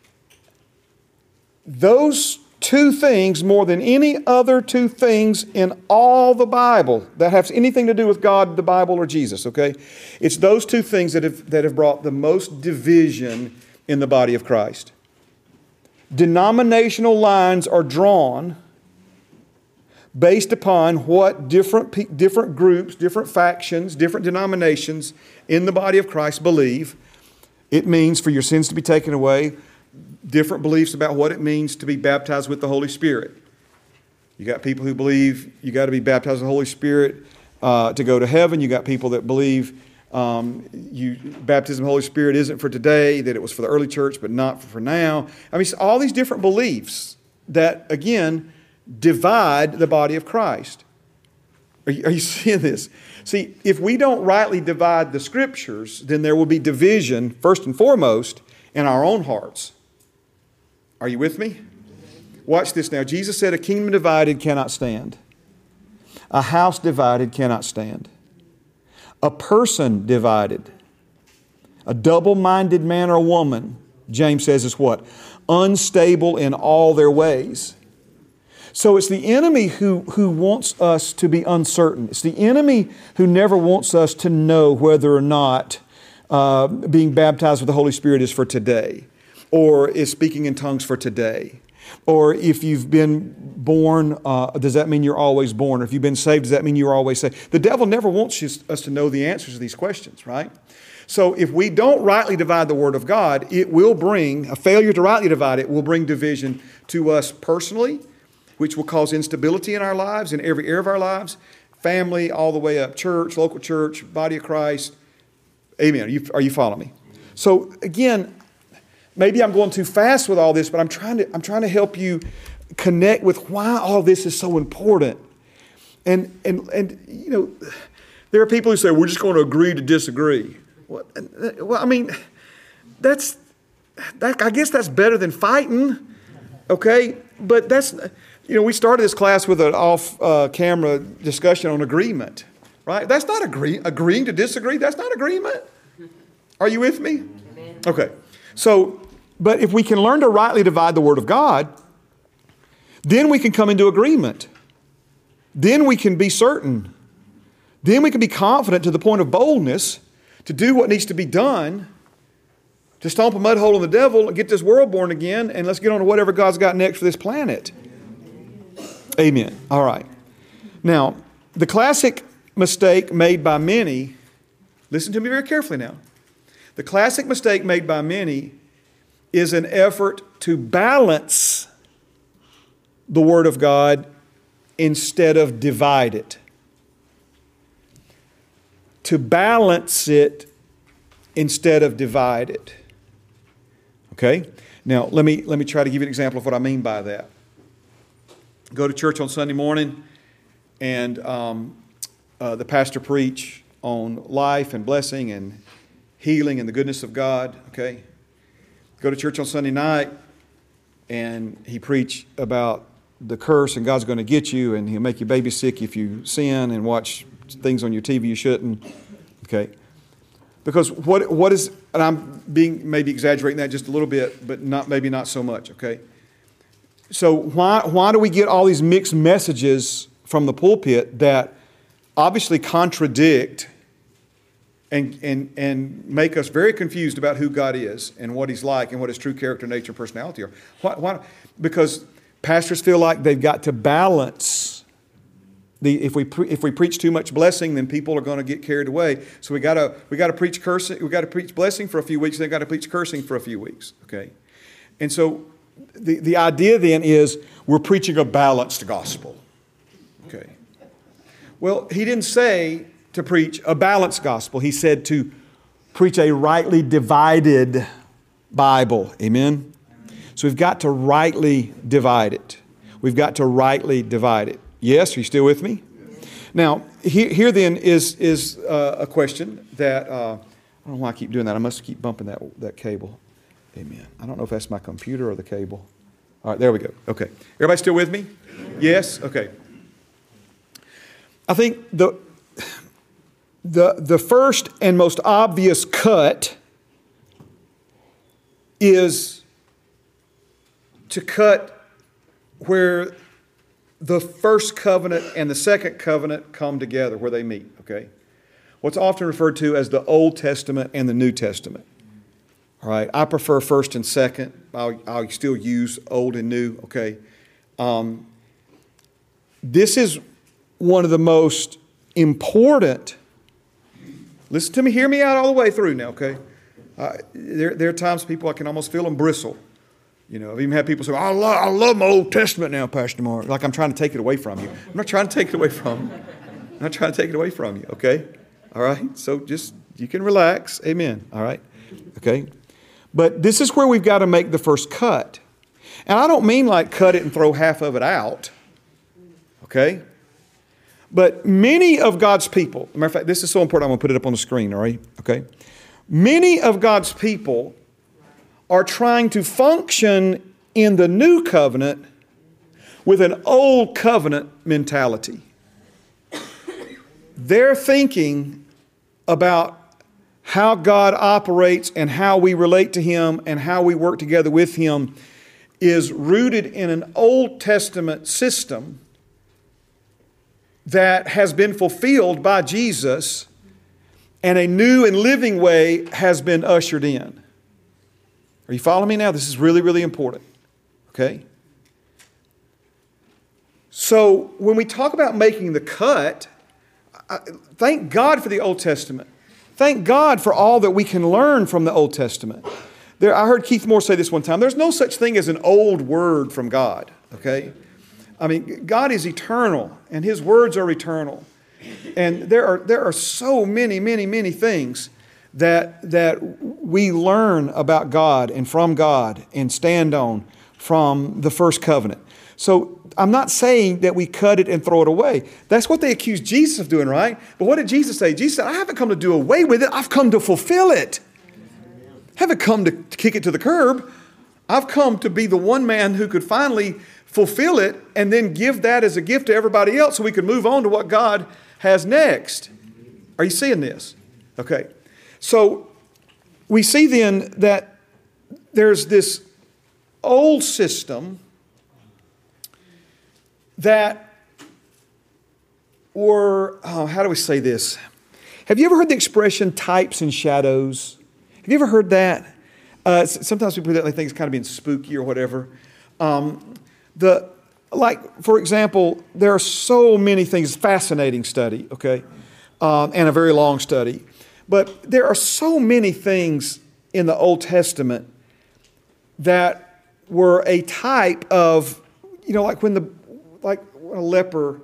Those two things, more than any other two things in all the Bible that have anything to do with God, the Bible, or Jesus, okay? It's those two things that have brought the most division in the body of Christ. Denominational lines are drawn based upon what different groups, different factions, different denominations in the body of Christ believe. It means for your sins to be taken away. Different beliefs about what it means to be baptized with the Holy Spirit. You got people who believe you got to be baptized with the Holy Spirit to go to heaven. You got people that believe baptism of the Holy Spirit isn't for today, that it was for the early church, but not for now. I mean, all these different beliefs that, again, divide the body of Christ. Are you seeing this? See, if we don't rightly divide the Scriptures, then there will be division, first and foremost, in our own hearts. Are you with me? Watch this now. Jesus said, a kingdom divided cannot stand. A house divided cannot stand. A person divided. A double-minded man or woman, James says, is what? Unstable in all their ways. So it's the enemy who wants us to be uncertain. It's the enemy who never wants us to know whether or not being baptized with the Holy Spirit is for today, or is speaking in tongues for today, or if you've been born, does that mean you're always born? Or if you've been saved, does that mean you're always saved? The devil never wants us to know the answers to these questions, right? So if we don't rightly divide the Word of God, it will bring, a failure to rightly divide it will bring division to us personally, which will cause instability in our lives, in every area of our lives, family, all the way up, church, local church, body of Christ. Amen. Are you following me? So again, maybe I'm going too fast with all this, but I'm trying to help you connect with why all this is so important. And you know, there are people who say we're just going to agree to disagree. Well, I mean, I guess that's better than fighting, okay? But that's, you know, we started this class with an off-camera discussion on agreement, right? That's not agreeing to disagree. That's not agreement. Are you with me? Amen. Okay. So But if we can learn to rightly divide the Word of God, then we can come into agreement. Then we can be certain. Then we can be confident to the point of boldness to do what needs to be done, to stomp a mud hole in the devil and get this world born again, and let's get on to whatever God's got next for this planet. Amen. All right. Now, the classic mistake made by many, listen to me very carefully now. The classic mistake made by many is an effort to balance the Word of God instead of divide it. To balance it instead of divide it. Okay? Now, let me try to give you an example of what I mean by that. Go to church on Sunday morning, and the pastor preach on life and blessing and healing and the goodness of God. Okay? Go to church on Sunday night, and he preach about the curse and God's going to get you, and He'll make your baby sick if you sin and watch things on your TV you shouldn't. Okay? Because what is, and I'm maybe exaggerating that just a little bit, but maybe not so much, okay? So why do we get all these mixed messages from the pulpit that obviously contradict and make us very confused about who God is and what He's like and what His true character, nature, and personality are? Why? Because pastors feel like they've got to balance. If we preach too much blessing, then people are going to get carried away. So we got to preach cursing. We got to preach blessing for a few weeks. Then got to preach cursing for a few weeks. Okay, and so the idea then is we're preaching a balanced gospel. Okay, well, He didn't say to preach a balanced gospel. He said to preach a rightly divided Bible. Amen. So we've got to rightly divide it. We've got to rightly divide it. Yes, are you still with me? Now, here then is a question that, I don't know why I keep doing that. I must keep bumping that cable. Amen. I don't know if that's my computer or the cable. All right, there we go. Okay. Everybody still with me? Yes? Okay. I think the first and most obvious cut is to cut where the first covenant and the second covenant come together, where they meet, okay? What's often referred to as the Old Testament and the New Testament. All right, I prefer first and second. I'll still use old and new, okay? This is one of the most important, listen to me, hear me out all the way through now, okay? There are times people, I can almost feel them bristle. You know, I've even had people say, I love my Old Testament now, Pastor Mark. Like I'm trying to take it away from you. I'm not trying to take it away from you. I'm not trying to take it away from you, okay? All right? So just, you can relax. Amen. All right? Okay? But this is where we've got to make the first cut. And I don't mean like cut it and throw half of it out. Okay? But many of God's people, as a matter of fact, this is so important, I'm going to put it up on the screen, all right? Okay? Many of God's people are trying to function in the new covenant with an old covenant mentality. They're thinking about how God operates and how we relate to Him and how we work together with Him is rooted in an Old Testament system that has been fulfilled by Jesus, and a new and living way has been ushered in. Are you following me now? This is really, really important. Okay? So when we talk about making the cut, thank God for the Old Testament. Thank God for all that we can learn from the Old Testament. I heard Keith Moore say this one time. There's no such thing as an old word from God. Okay? I mean, God is eternal, and His words are eternal. And there are so many, many, many things that we learn about God and from God and stand on from the first covenant. So I'm not saying that we cut it and throw it away. That's what they accused Jesus of doing, right? But what did Jesus say? Jesus said, I haven't come to do away with it. I've come to fulfill it. I haven't come to kick it to the curb. I've come to be the one man who could finally fulfill it and then give that as a gift to everybody else so we can move on to what God has next. Are you seeing this? Okay. So we see then that there's this old system that were, how do we say this? Have you ever heard the expression types and shadows? Have you ever heard that? Sometimes people think it's kind of being spooky or whatever. For example, there are so many things, fascinating study, okay, and a very long study. But there are so many things in the Old Testament that were a type of, like when a leper,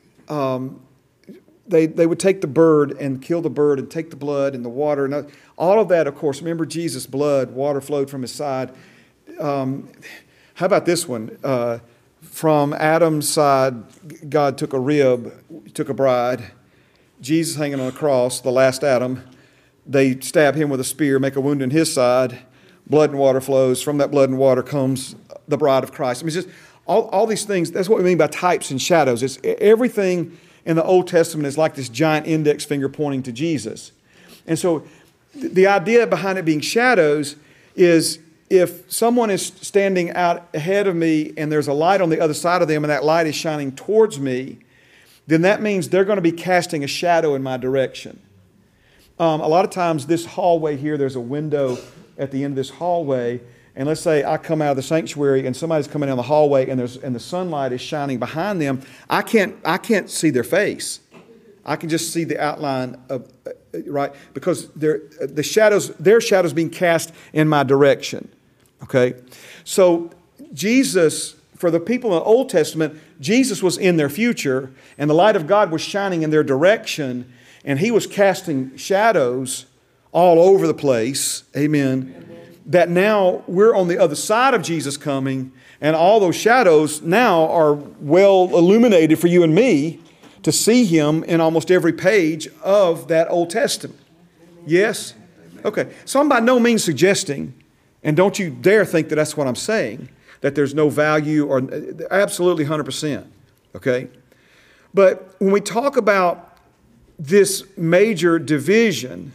they would take the bird and kill the bird and take the blood and the water and all of that. Of course, remember Jesus' blood, water flowed from his side. How about this one? From Adam's side, God took a rib, took a bride. Jesus hanging on a cross, the last Adam. They stab him with a spear, make a wound in his side. Blood and water flows. From that blood and water comes the bride of Christ. I mean, it's just all these things. That's what we mean by types and shadows. It's everything in the Old Testament is like this giant index finger pointing to Jesus. And so the idea behind it being shadows is if someone is standing out ahead of me and there's a light on the other side of them and that light is shining towards me, then that means they're going to be casting a shadow in my direction. A lot of times this hallway here, there's a window at the end of this hallway, and let's say I come out of the sanctuary and somebody's coming down the hallway and the sunlight is shining behind them. I can't see their face. I can just see the outline of right, because their shadows being cast in my direction. Okay, so Jesus, for the people in the Old Testament, Jesus was in their future, and the light of God was shining in their direction, and He was casting shadows all over the place. Amen. That now we're on the other side of Jesus coming, and all those shadows now are well illuminated for you and me to see Him in almost every page of that Old Testament. Yes? Okay. So I'm by no means suggesting, and don't you dare think that that's what I'm saying, that there's no value or absolutely 100%. Okay? But when we talk about this major division,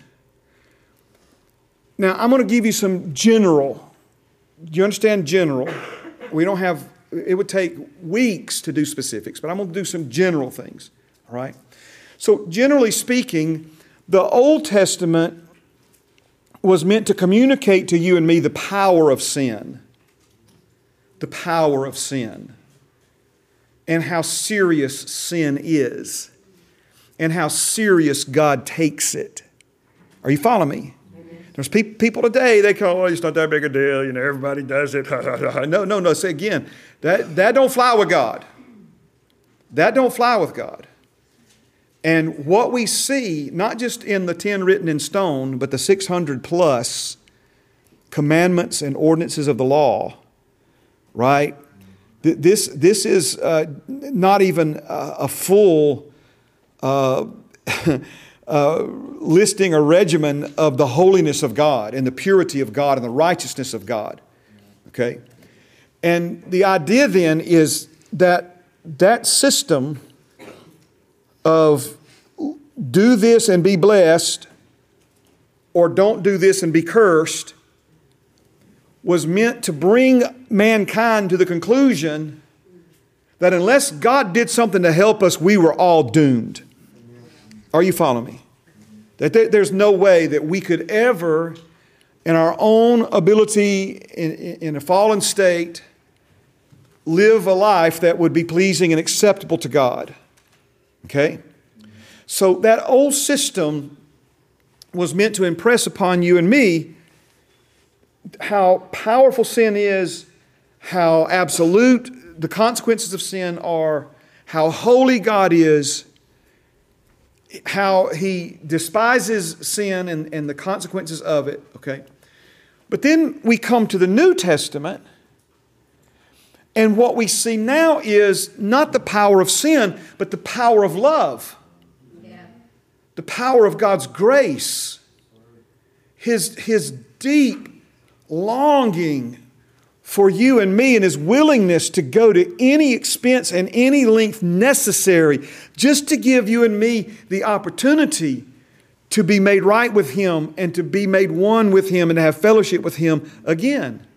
now I'm going to give you some general. Do you understand general? We don't have, it would take weeks to do specifics, but I'm going to do some general things. All right? So generally speaking, the Old Testament was meant to communicate to you and me the power of sin. The power of sin. And how serious sin is. And how serious God takes it. Are you following me? There's people today, they go, oh, it's not that big a deal. Everybody does it. No. Say again, that don't fly with God. That don't fly with God. And what we see, not just in the 10 written in stone, but the 600 plus commandments and ordinances of the law, right? This is not even a full listing or regimen of the holiness of God and the purity of God and the righteousness of God. Okay? And the idea then is that that system of do this and be blessed or don't do this and be cursed was meant to bring mankind to the conclusion that unless God did something to help us, we were all doomed. Are you following me? That there's no way that we could ever, in our own ability, in a fallen state, live a life that would be pleasing and acceptable to God. Okay? So that old system was meant to impress upon you and me how powerful sin is, how absolute the consequences of sin are, how holy God is, how He despises sin and the consequences of it, okay? But then we come to the New Testament, and what we see now is not the power of sin, but the power of love. Yeah. The power of God's grace. His deep longing for you and me and His willingness to go to any expense and any length necessary just to give you and me the opportunity to be made right with Him and to be made one with Him and to have fellowship with Him again.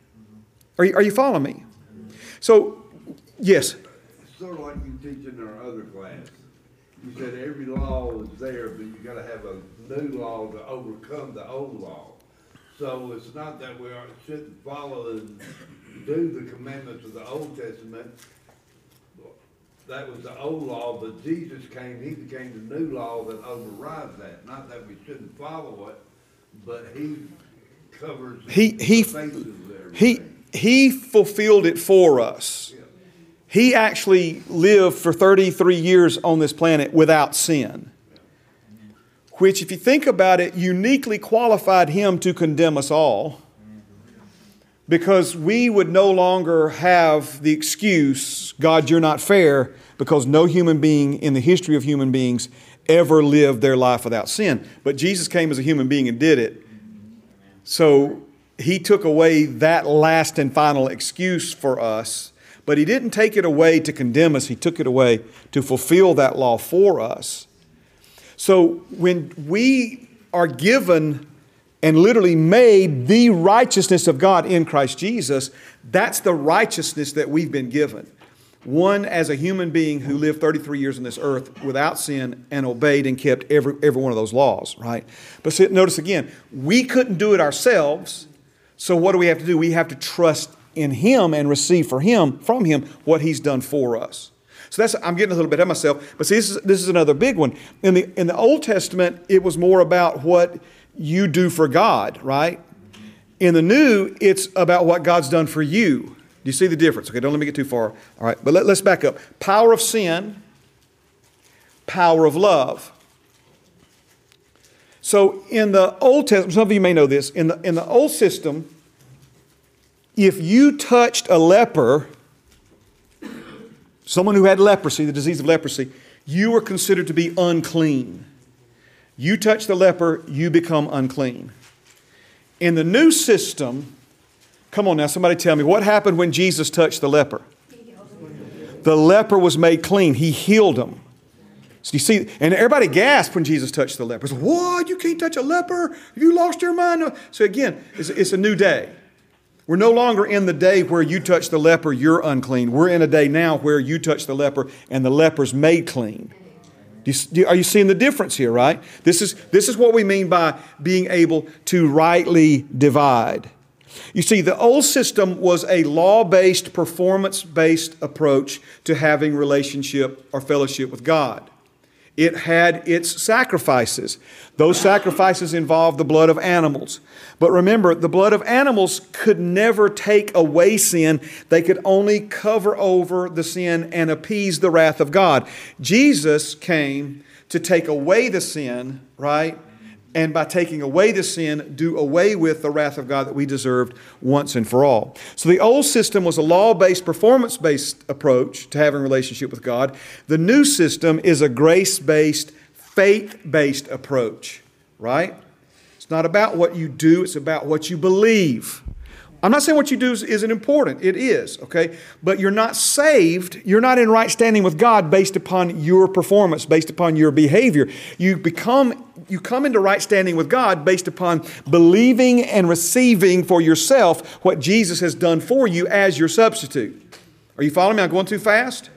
Are you following me? So, yes. It's sort of like you teach in our other class. You said every law is there, but you got to have a new law to overcome the old law. So it's not that we shouldn't follow and do the commandments of the Old Testament. That was the old law, but Jesus came, he became the new law that overrides that. Not that we shouldn't follow it, but he covers the bases of everything. He fulfilled it for us. Yeah. He actually lived for 33 years on this planet without sin, which, if you think about it, uniquely qualified him to condemn us all, because we would no longer have the excuse, God, you're not fair, because no human being in the history of human beings ever lived their life without sin. But Jesus came as a human being and did it. So he took away that last and final excuse for us, but he didn't take it away to condemn us. He took it away to fulfill that law for us. So when we are given and literally made the righteousness of God in Christ Jesus, that's the righteousness that we've been given. One, as a human being who lived 33 years on this earth without sin and obeyed and kept every one of those laws, right? But see, notice again, we couldn't do it ourselves. So what do we have to do? We have to trust in Him and receive from Him what He's done for us. So I'm getting a little bit ahead of myself, but see, this is another big one. In the Old Testament, it was more about what you do for God, right? In the New, it's about what God's done for you. Do you see the difference? Okay, don't let me get too far. All right, but let's back up. Power of sin, power of love. So in the Old Testament, some of you may know this, in the old system, if you touched a leper, someone who had leprosy, the disease of leprosy, you were considered to be unclean. You touch the leper, you become unclean. In the new system, come on now, somebody tell me, what happened when Jesus touched the leper? The leper was made clean. He healed him. So you see, and everybody gasped when Jesus touched the leper. Said, what? You can't touch a leper? You lost your mind? So again, it's a new day. We're no longer in the day where you touch the leper, you're unclean. We're in a day now where you touch the leper and the leper's made clean. Are you seeing the difference here, right? This is what we mean by being able to rightly divide. You see, the old system was a law-based, performance-based approach to having relationship or fellowship with God. It had its sacrifices. Those sacrifices involved the blood of animals. But remember, the blood of animals could never take away sin. They could only cover over the sin and appease the wrath of God. Jesus came to take away the sin, right? And by taking away the sin, do away with the wrath of God that we deserved once and for all. So the old system was a law-based, performance-based approach to having a relationship with God. The new system is a grace-based, faith-based approach, right? It's not about what you do, it's about what you believe. I'm not saying what you do isn't important. It is, okay? But you're not saved. You're not in right standing with God based upon your performance, based upon your behavior. You come into right standing with God based upon believing and receiving for yourself what Jesus has done for you as your substitute. Are you following me? I'm going too fast?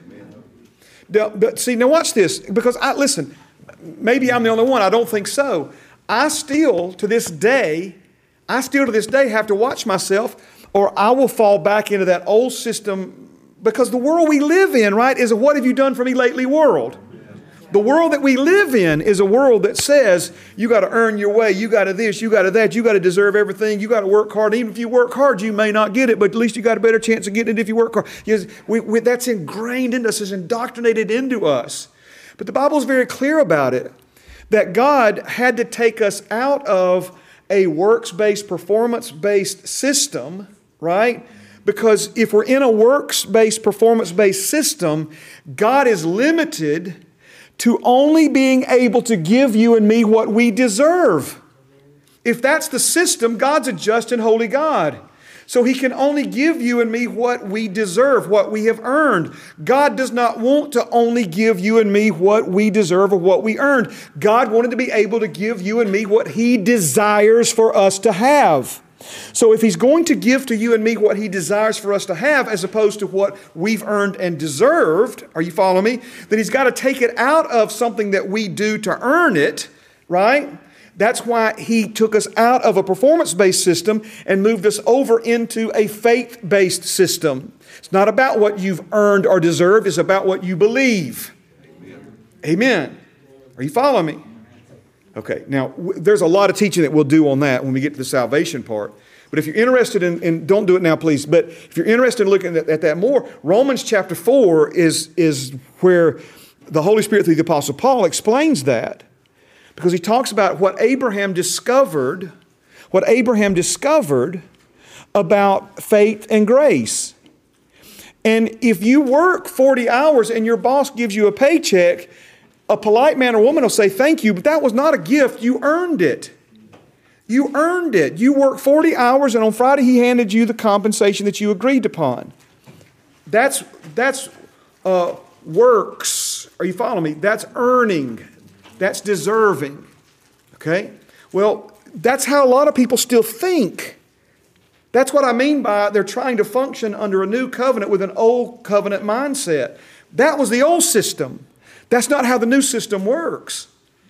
But see, now watch this. Because listen, maybe I'm the only one. I don't think so. I still to this day have to watch myself, or I will fall back into that old system, because the world we live in, right, is a what have you done for me lately world. The world that we live in is a world that says you got to earn your way, you got to this, you got to that, you got to deserve everything, you got to work hard. Even if you work hard, you may not get it, but at least you got a better chance of getting it if you work hard. Yes, that's ingrained in us, it's indoctrinated into us. But the Bible is very clear about it, that God had to take us out of a works-based, performance-based system, right? Because if we're in a works-based, performance-based system, God is limited to only being able to give you and me what we deserve. If that's the system, God's a just and holy God. So He can only give you and me what we deserve, what we have earned. God does not want to only give you and me what we deserve or what we earned. God wanted to be able to give you and me what He desires for us to have. So if He's going to give to you and me what He desires for us to have as opposed to what we've earned and deserved, are you following me? Then He's got to take it out of something that we do to earn it, right? That's why He took us out of a performance-based system and moved us over into a faith-based system. It's not about what you've earned or deserved. It's about what you believe. Amen. Are you following me? Okay, now there's a lot of teaching that we'll do on that when we get to the salvation part. But if you're interested in don't do it now, please, but if you're interested in looking at that more, Romans chapter 4 is where the Holy Spirit through the Apostle Paul explains that. Because he talks about what Abraham discovered about faith and grace. And if you work 40 hours and your boss gives you a paycheck, a polite man or woman will say thank you, but that was not a gift. You earned it. You earned it. You worked 40 hours and on Friday He handed you the compensation that you agreed upon. That's works. Are you following me? That's earning. That's deserving. Okay? Well, that's how a lot of people still think. That's what I mean by they're trying to function under a new covenant with an old covenant mindset. That was the old system. That's not how the new system works.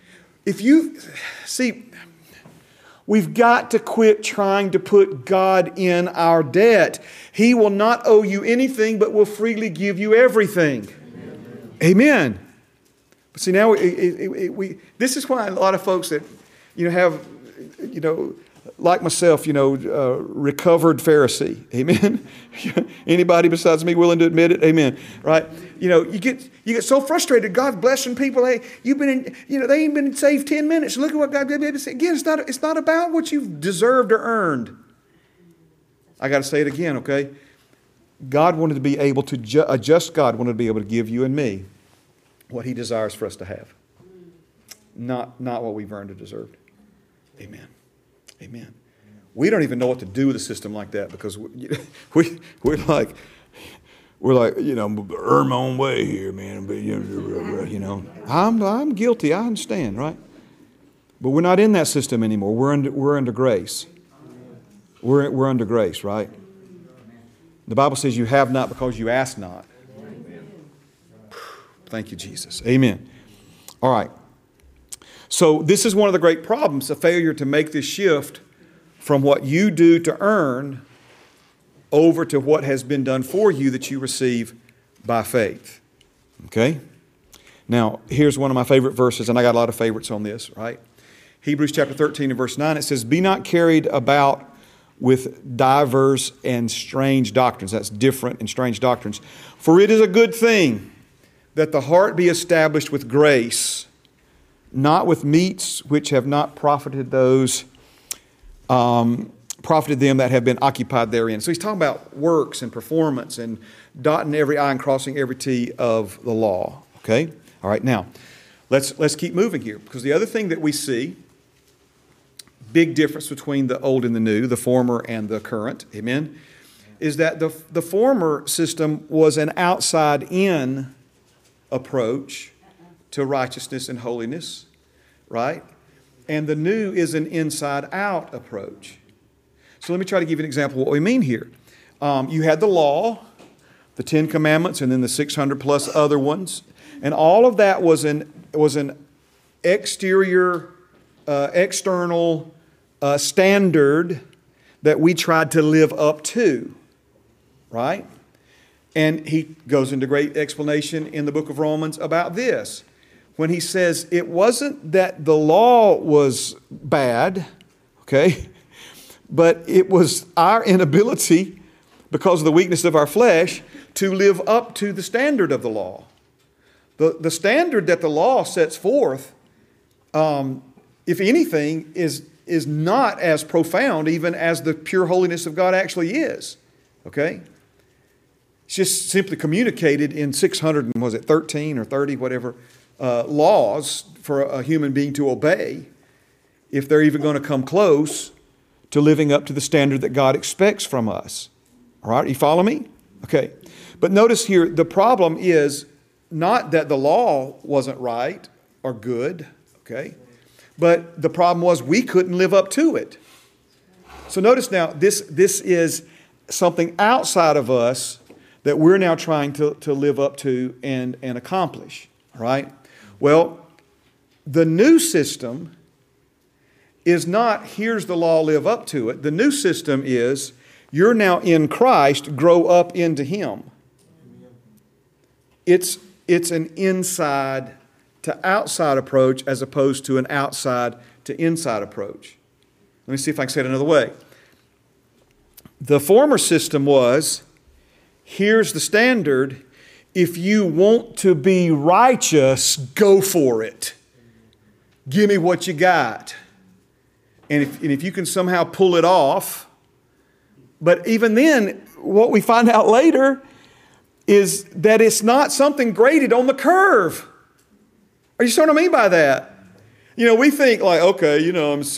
We've got to quit trying to put God in our debt. He will not owe you anything, but will freely give you everything. Amen. But see, now this is why a lot of folks that have like myself, recovered Pharisee. Amen. Anybody besides me willing to admit it? Amen. Right? You get so frustrated. God's blessing people. Hey, they ain't been saved 10 minutes. Look at what God did. Again, it's not about what you've deserved or earned. I got to say it again, okay? God wanted to be able to, a just God wanted to be able to give you and me what He desires for us to have. Not what we've earned or deserved. Amen. Amen. We don't even know what to do with a system like that because we're like, earn my own way here, man. But I'm guilty. I understand, right? But we're not in that system anymore. We're under grace. We're under grace, right? The Bible says you have not because you ask not. Thank you, Jesus. Amen. All right. So this is one of the great problems, a failure to make this shift from what you do to earn over to what has been done for you that you receive by faith. Okay? Now, here's one of my favorite verses, and I got a lot of favorites on this, right? Hebrews chapter 13 and verse 9, it says, "Be not carried about with divers and strange doctrines." That's different and strange doctrines. "For it is a good thing that the heart be established with grace, not with meats which have not profited them that have been occupied therein." So he's talking about works and performance and dotting every I and crossing every T of the law. Okay? All right, now, let's keep moving here. Because the other thing that we see, big difference between the old and the new, the former and the current, amen, is that the former system was an outside-in approach to righteousness and holiness, right? And the new is an inside-out approach. So let me try to give you an example of what we mean here. You had the law, the 10 Commandments, and then the 600 plus other ones. And all of that was an exterior, external standard that we tried to live up to, right? And he goes into great explanation in the book of Romans about this. When he says it wasn't that the law was bad, okay, but it was our inability, because of the weakness of our flesh, to live up to the standard of the law. The standard that the law sets forth, if anything, is not as profound even as the pure holiness of God actually is, okay? It's just simply communicated in 613 or 30, whatever, laws for a human being to obey if they're even going to come close to living up to the standard that God expects from us. All right, you follow me? Okay. But notice here, the problem is not that the law wasn't right or good, okay? But the problem was we couldn't live up to it. So notice now, this is something outside of us that we're now trying to live up to and accomplish. All right? Well, the new system is not, here's the law, live up to it. The new system is, you're now in Christ, grow up into Him. It's an inside to outside approach as opposed to an outside to inside approach. Let me see if I can say it another way. The former system was, here's the standard. If you want to be righteous, go for it. Give me what you got. And if you can somehow pull it off. But even then, what we find out later is that it's not something graded on the curve. Are you see what I mean by that? You know, we think like, okay, you know, I'm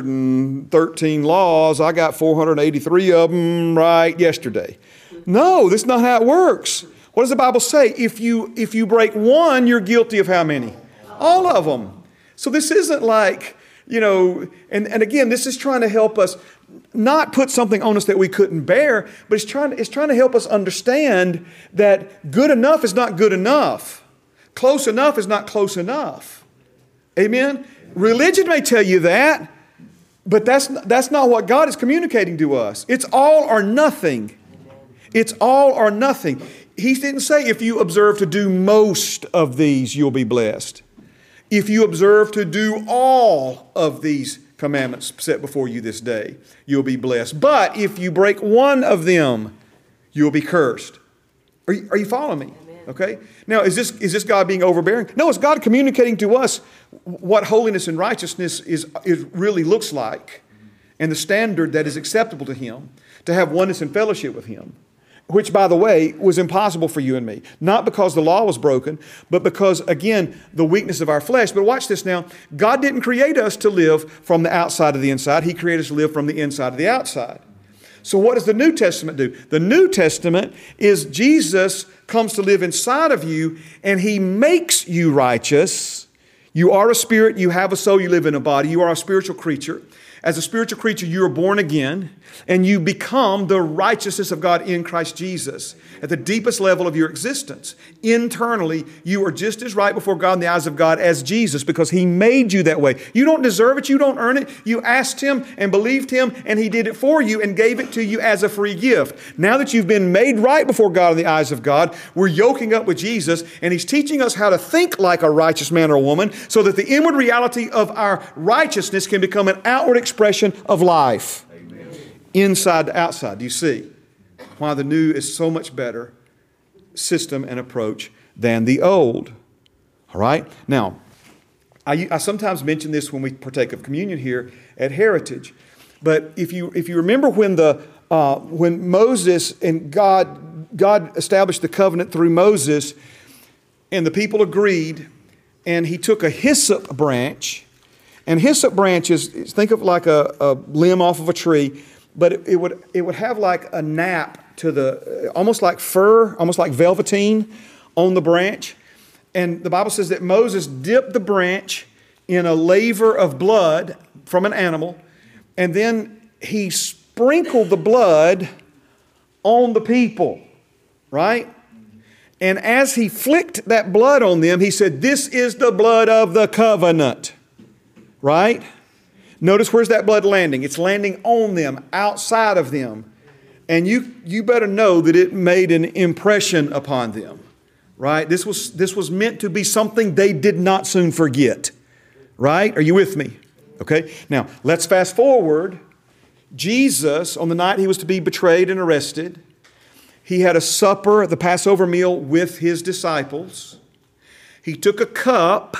613 laws. I got 483 of them right yesterday. No, that's not how it works. What does the Bible say? If you break one, you're guilty of how many? All of them. So this isn't like, you know, and again, this is trying to help us not put something on us that we couldn't bear, but it's trying to help us understand that good enough is not good enough. Close enough is not close enough. Amen? Religion may tell you that, but that's not what God is communicating to us. It's all or nothing. It's all or nothing. He didn't say if you observe to do most of these, you'll be blessed. If you observe to do all of these commandments set before you this day, you'll be blessed. But if you break one of them, you'll be cursed. Are you following me? Okay? Now, is this God being overbearing? No, it's God communicating to us what holiness and righteousness is really looks like, and the standard that is acceptable to Him, to have oneness and fellowship with Him. Which, by the way, was impossible for you and me. Not because the law was broken, but because, again, the weakness of our flesh. But watch this now. God didn't create us to live from the outside to the inside. He created us to live from the inside to the outside. So what does the New Testament do? The New Testament is Jesus comes to live inside of you, and He makes you righteous. You are a spirit, you have a soul, you live in a body. You are a spiritual creature. As a spiritual creature, you are born again, and you become the righteousness of God in Christ Jesus at the deepest level of your existence. Internally, you are just as right before God in the eyes of God as Jesus because He made you that way. You don't deserve it. You don't earn it. You asked Him and believed Him, and He did it for you and gave it to you as a free gift. Now that you've been made right before God in the eyes of God, we're yoking up with Jesus, and He's teaching us how to think like a righteous man or woman so that the inward reality of our righteousness can become an outward expression of life. Amen. Inside to outside. Do you see why the new is so much better system and approach than the old? All right. Now, I sometimes mention this when we partake of communion here at Heritage, but if you remember when Moses and God established the covenant through Moses, and the people agreed, and He took a hyssop branch. And hyssop branches, think of like a limb off of a tree, but it would have like a nap to the, almost like fur, almost like velveteen on the branch. And the Bible says that Moses dipped the branch in a laver of blood from an animal, and then he sprinkled the blood on the people, right? And as he flicked that blood on them, he said, "This is the blood of the covenant." Right? Notice where's that blood landing? It's landing on them, outside of them. And you better know that it made an impression upon them. Right? This was meant to be something they did not soon forget. Right? Are you with me? Okay. Now, let's fast forward. Jesus, on the night He was to be betrayed and arrested, He had a supper, the Passover meal, with His disciples. He took a cup.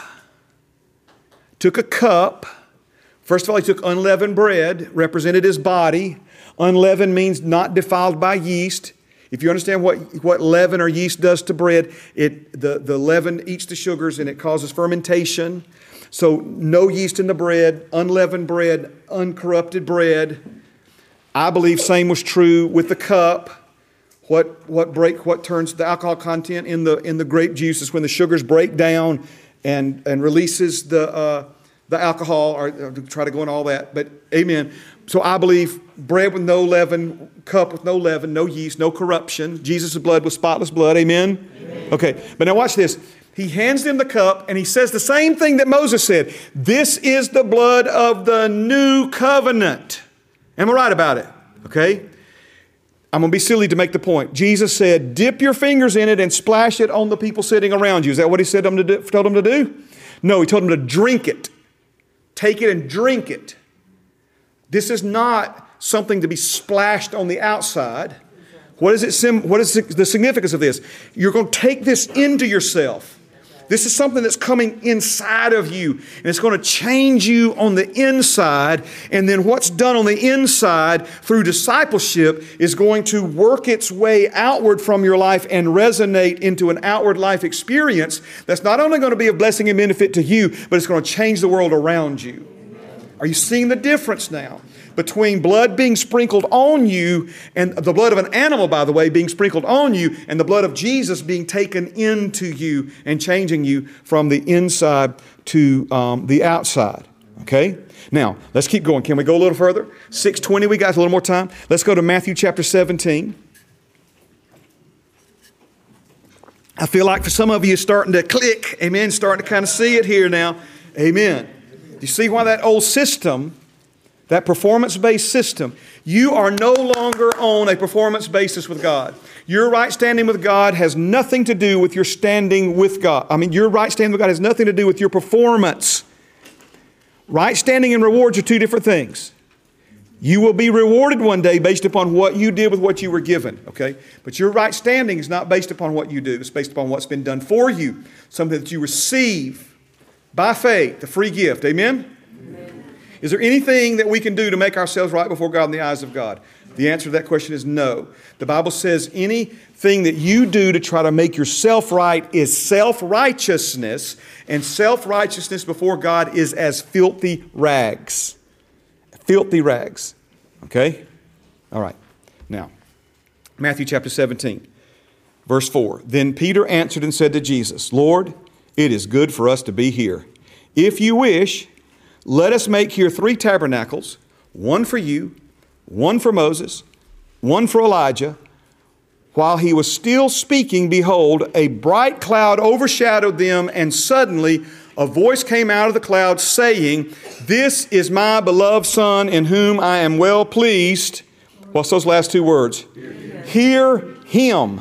First of all, He took unleavened bread, represented His body. Unleavened means not defiled by yeast. If you understand what leaven or yeast does to bread, the leaven eats the sugars and it causes fermentation. So no yeast in the bread, unleavened bread, uncorrupted bread. I believe same was true with the cup. What turns the alcohol content in the grape juice is when the sugars break down and releases the alcohol, or try to go into all that, but amen. So I believe bread with no leaven, cup with no leaven, no yeast, no corruption. Jesus' blood was spotless blood. Amen? Amen? Okay, but now watch this. He hands them the cup and he says the same thing that Moses said. This is the blood of the new covenant. Am I right about it? Okay? I'm going to be silly to make the point. Jesus said, dip your fingers in it and splash it on the people sitting around you. Is that what he said told them to do? No, he told them to drink it. Take it and drink it. This is not something to be splashed on the outside. What is the significance of this? You're going to take this into yourself. This is something that's coming inside of you, and it's going to change you on the inside. And then what's done on the inside through discipleship is going to work its way outward from your life and resonate into an outward life experience that's not only going to be of blessing and benefit to you, but it's going to change the world around you. Are you seeing the difference now between blood being sprinkled on you and the blood of an animal, by the way, being sprinkled on you, and the blood of Jesus being taken into you and changing you from the inside to the outside? Okay? Now, let's keep going. Can we go a little further? 6:20, we got a little more time. Let's go to Matthew chapter 17. I feel like for some of you it's starting to click. Amen. Starting to kind of see it here now. Amen. Do you see why that old system, that performance-based system, you are no longer on a performance basis with God. Your right standing with God has nothing to do with your standing with God. Your right standing with God has nothing to do with your performance. Right standing and rewards are two different things. You will be rewarded one day based upon what you did with what you were given, okay? But your right standing is not based upon what you do. It's based upon what's been done for you, something that you receive by faith, the free gift. Amen? Amen? Is there anything that we can do to make ourselves right before God in the eyes of God? The answer to that question is no. The Bible says anything that you do to try to make yourself right is self-righteousness, and self-righteousness before God is as filthy rags. Filthy rags. Okay? All right. Now, Matthew chapter 17, verse 4. Then Peter answered and said to Jesus, Lord, it is good for us to be here. If you wish, let us make here 3 tabernacles, one for you, one for Moses, one for Elijah. While he was still speaking, behold, a bright cloud overshadowed them, and suddenly a voice came out of the cloud saying, This is my beloved Son, in whom I am well pleased. What's those last 2 words? Hear him.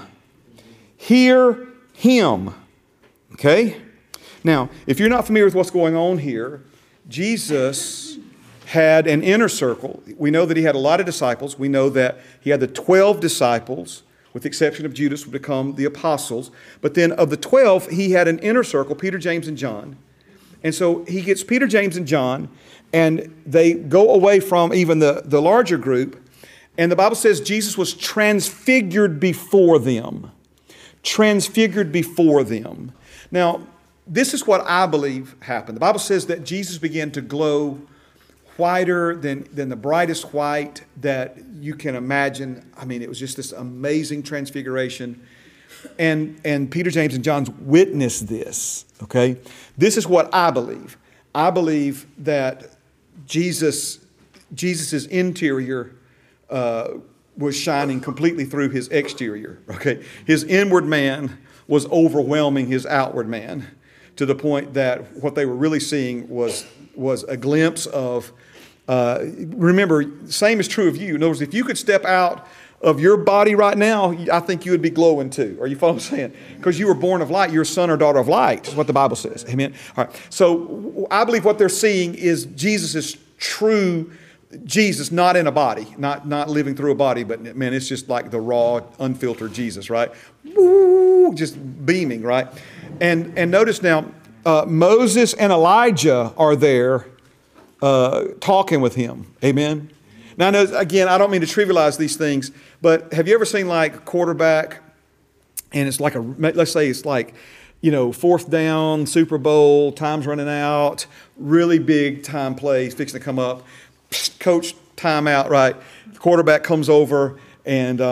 Hear him. Okay? Now, if you're not familiar with what's going on here, Jesus had an inner circle. We know that he had a lot of disciples. We know that he had the 12 disciples, with the exception of Judas, would become the apostles. But then of the 12, he had an inner circle, Peter, James, and John. And so he gets Peter, James, and John, and they go away from even the larger group. And the Bible says Jesus was transfigured before them. Transfigured before them. Now, this is what I believe happened. The Bible says that Jesus began to glow whiter than the brightest white that you can imagine. It was just this amazing transfiguration. And Peter, James, and John witnessed this. Okay? This is what I believe. I believe that Jesus' interior was shining completely through his exterior. Okay? His inward man was overwhelming his outward man, to the point that what they were really seeing was a glimpse of, remember, same is true of you. In other words, if you could step out of your body right now, I think you would be glowing too. Are you following what I'm saying? Because you were born of light. You're a son or daughter of light, is what the Bible says. Amen? All right. So I believe what they're seeing is Jesus' true Jesus, not in a body, not living through a body, but man, it's just like the raw, unfiltered Jesus, right? Woo, just beaming, right? And notice now, Moses and Elijah are there talking with him. Amen? Now, I know, again, I don't mean to trivialize these things, but have you ever seen like a quarterback, and it's like let's say it's like, 4th down, Super Bowl, time's running out, really big time plays fixing to come up. Coach, timeout, right? The quarterback comes over, and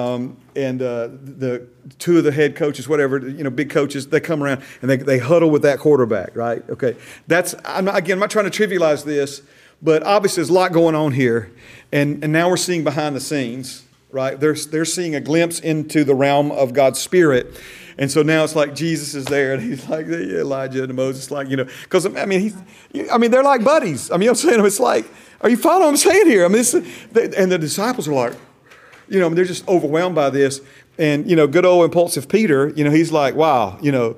the 2 of the head coaches, whatever, big coaches, they come around and they huddle with that quarterback, right? Okay, I'm not trying to trivialize this, But obviously there's a lot going on here. And now we're seeing behind the scenes, right? They're seeing a glimpse into the realm of God's Spirit. And so now it's like Jesus is there, and he's like Elijah and Moses, like, because, I mean, they're like buddies. I mean, I'm saying, it's like, are you following what I'm saying here? I mean, and the disciples are like, they're just overwhelmed by this. And, good old impulsive Peter, he's like, wow,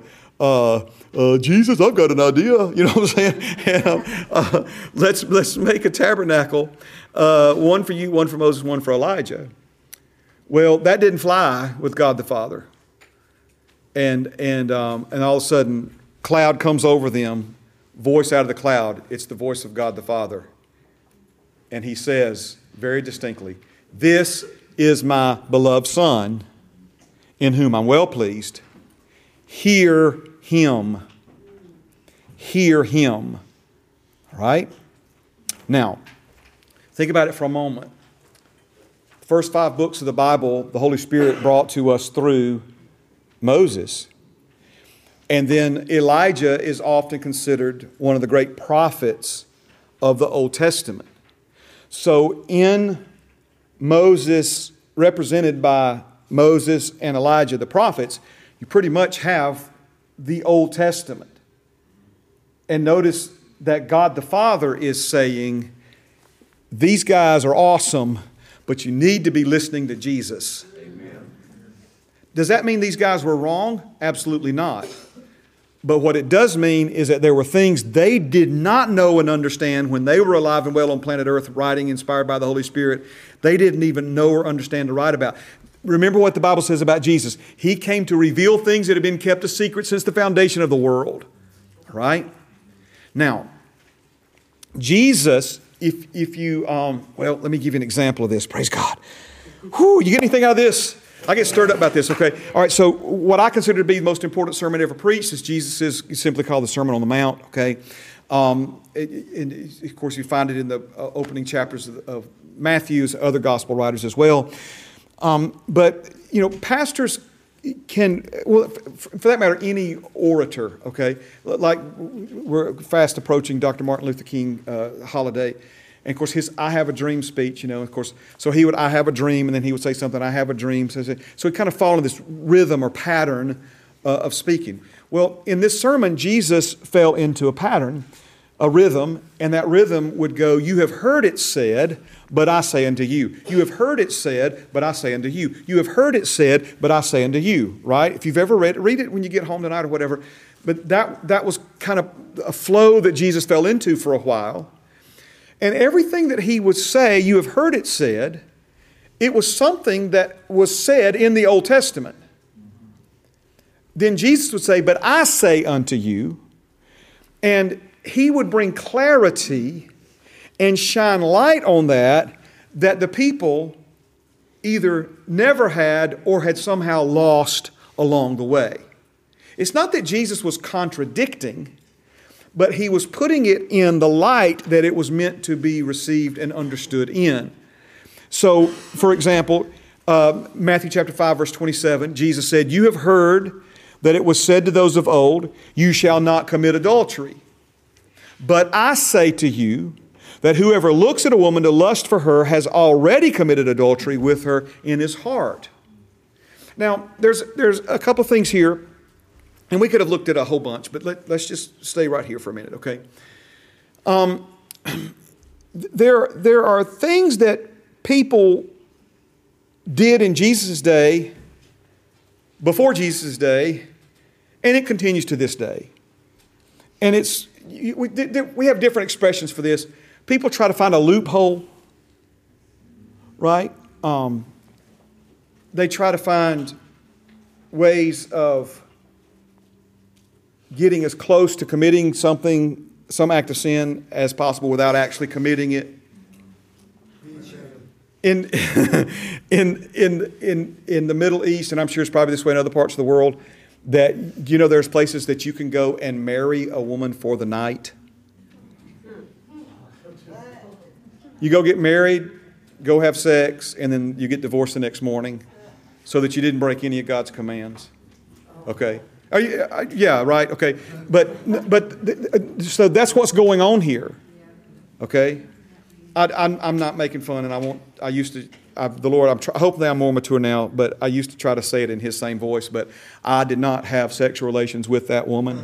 Jesus, I've got an idea. You know what I'm saying? And, let's make a tabernacle, one for you, one for Moses, one for Elijah. Well, that didn't fly with God the Father. And all of a sudden, cloud comes over them, voice out of the cloud. It's the voice of God the Father. And he says very distinctly, "This is my beloved Son, in whom I'm well pleased. Hear him." Hear him. All right? Now, think about it for a moment. The first 5 books of the Bible, the Holy Spirit brought to us through Moses. And then Elijah is often considered one of the great prophets of the Old Testament. So in Moses, represented by Moses and Elijah, the prophets, you pretty much have the Old Testament. And notice that God the Father is saying, these guys are awesome, but you need to be listening to Jesus. Does that mean these guys were wrong? Absolutely not. But what it does mean is that there were things they did not know and understand when they were alive and well on planet Earth, writing inspired by the Holy Spirit. They didn't even know or understand to write about. Remember what the Bible says about Jesus. He came to reveal things that have been kept a secret since the foundation of the world. All right? Now, Jesus, if you, let me give you an example of this. Praise God. Whew, you get anything out of this? I get stirred up about this, okay? All right, so what I consider to be the most important sermon ever preached is Jesus' simply called the Sermon on the Mount, okay? And of course, you find it in the opening chapters of Matthew's, other gospel writers as well. But, pastors can, well, for that matter, any orator, okay? Like, we're fast approaching Dr. Martin Luther King holiday. And of course, his "I have a dream" speech, of course, so he would, "I have a dream," and then he would say something, "I have a dream." So he kind of followed this rhythm or pattern of speaking. Well, in this sermon, Jesus fell into a pattern, a rhythm, and that rhythm would go, "You have heard it said, but I say unto you. You have heard it said, but I say unto you. You have heard it said, but I say unto you." Right? If you've ever read it when you get home tonight or whatever. But that was kind of a flow that Jesus fell into for a while. And everything that he would say, "You have heard it said," it was something that was said in the Old Testament. Then Jesus would say, "But I say unto you," and he would bring clarity and shine light on that the people either never had or had somehow lost along the way. It's not that Jesus was contradicting, but he was putting it in the light that it was meant to be received and understood in. So, for example, Matthew chapter 5, verse 27, Jesus said, "You have heard that it was said to those of old, 'You shall not commit adultery.' But I say to you that whoever looks at a woman to lust for her has already committed adultery with her in his heart." Now, there's a couple things here. And we could have looked at a whole bunch, but let's just stay right here for a minute, okay? There are things that people did in Jesus' day, before Jesus' day, and it continues to this day. And we have different expressions for this. People try to find a loophole, right? They try to find ways of getting as close to committing some act of sin as possible without actually committing it. In the Middle East, and I'm sure it's probably this way in other parts of the world, that there's places that you can go and marry a woman for the night. You go get married, go have sex, and then you get divorced the next morning, so that you didn't break any of God's commands. Okay. Yeah, right. Okay. But so that's what's going on here. Okay? I'm not making fun, and hopefully I'm more mature now, but I used to try to say it in his same voice, but I did not have sexual relations with that woman.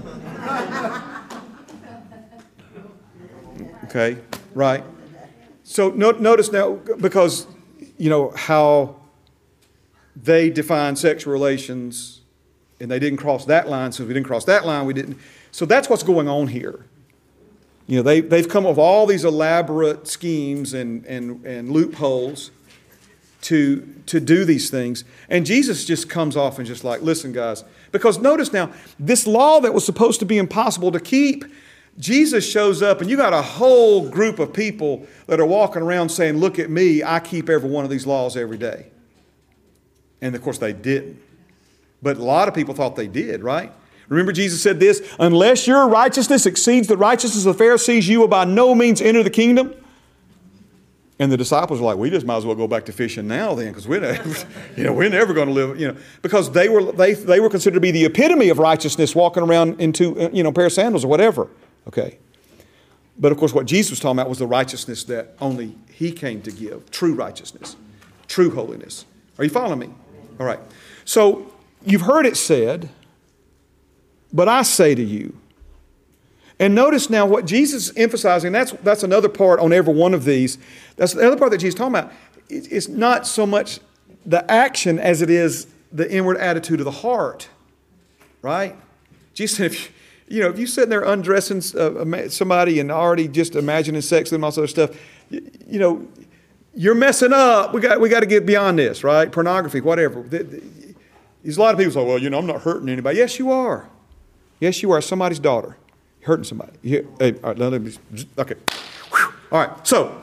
Okay? Right? So notice now, because, how they define sexual relations, and they didn't cross that line, so if we didn't cross that line, we didn't. So that's what's going on here. They've come up with all these elaborate schemes and loopholes to do these things. And Jesus just comes off and just like, listen, guys. Because notice now, this law that was supposed to be impossible to keep, Jesus shows up and you got a whole group of people that are walking around saying, look at me, I keep every one of these laws every day. And of course they didn't. But a lot of people thought they did, right? Remember Jesus said this, unless your righteousness exceeds the righteousness of the Pharisees, you will by no means enter the kingdom. And the disciples were like, we just might as well go back to fishing now then, because we're never going to live, because they were considered to be the epitome of righteousness, walking around in a pair of sandals or whatever. Okay. But of course what Jesus was talking about was the righteousness that only He came to give. True righteousness. True holiness. Are you following me? All right. So you've heard it said, but I say to you. And notice now what Jesus is emphasizing, that's another part on every one of these. That's the other part that Jesus is talking about. It's not so much the action as it is the inward attitude of the heart. Right? Jesus said, if you're sitting there undressing somebody and already just imagining sex and all this other stuff, you're messing up. We got to get beyond this, right? Pornography, whatever. There's a lot of people say, well, I'm not hurting anybody. Yes, you are. Yes, you are somebody's daughter. You're hurting somebody. All right, okay. Whew. All right, so.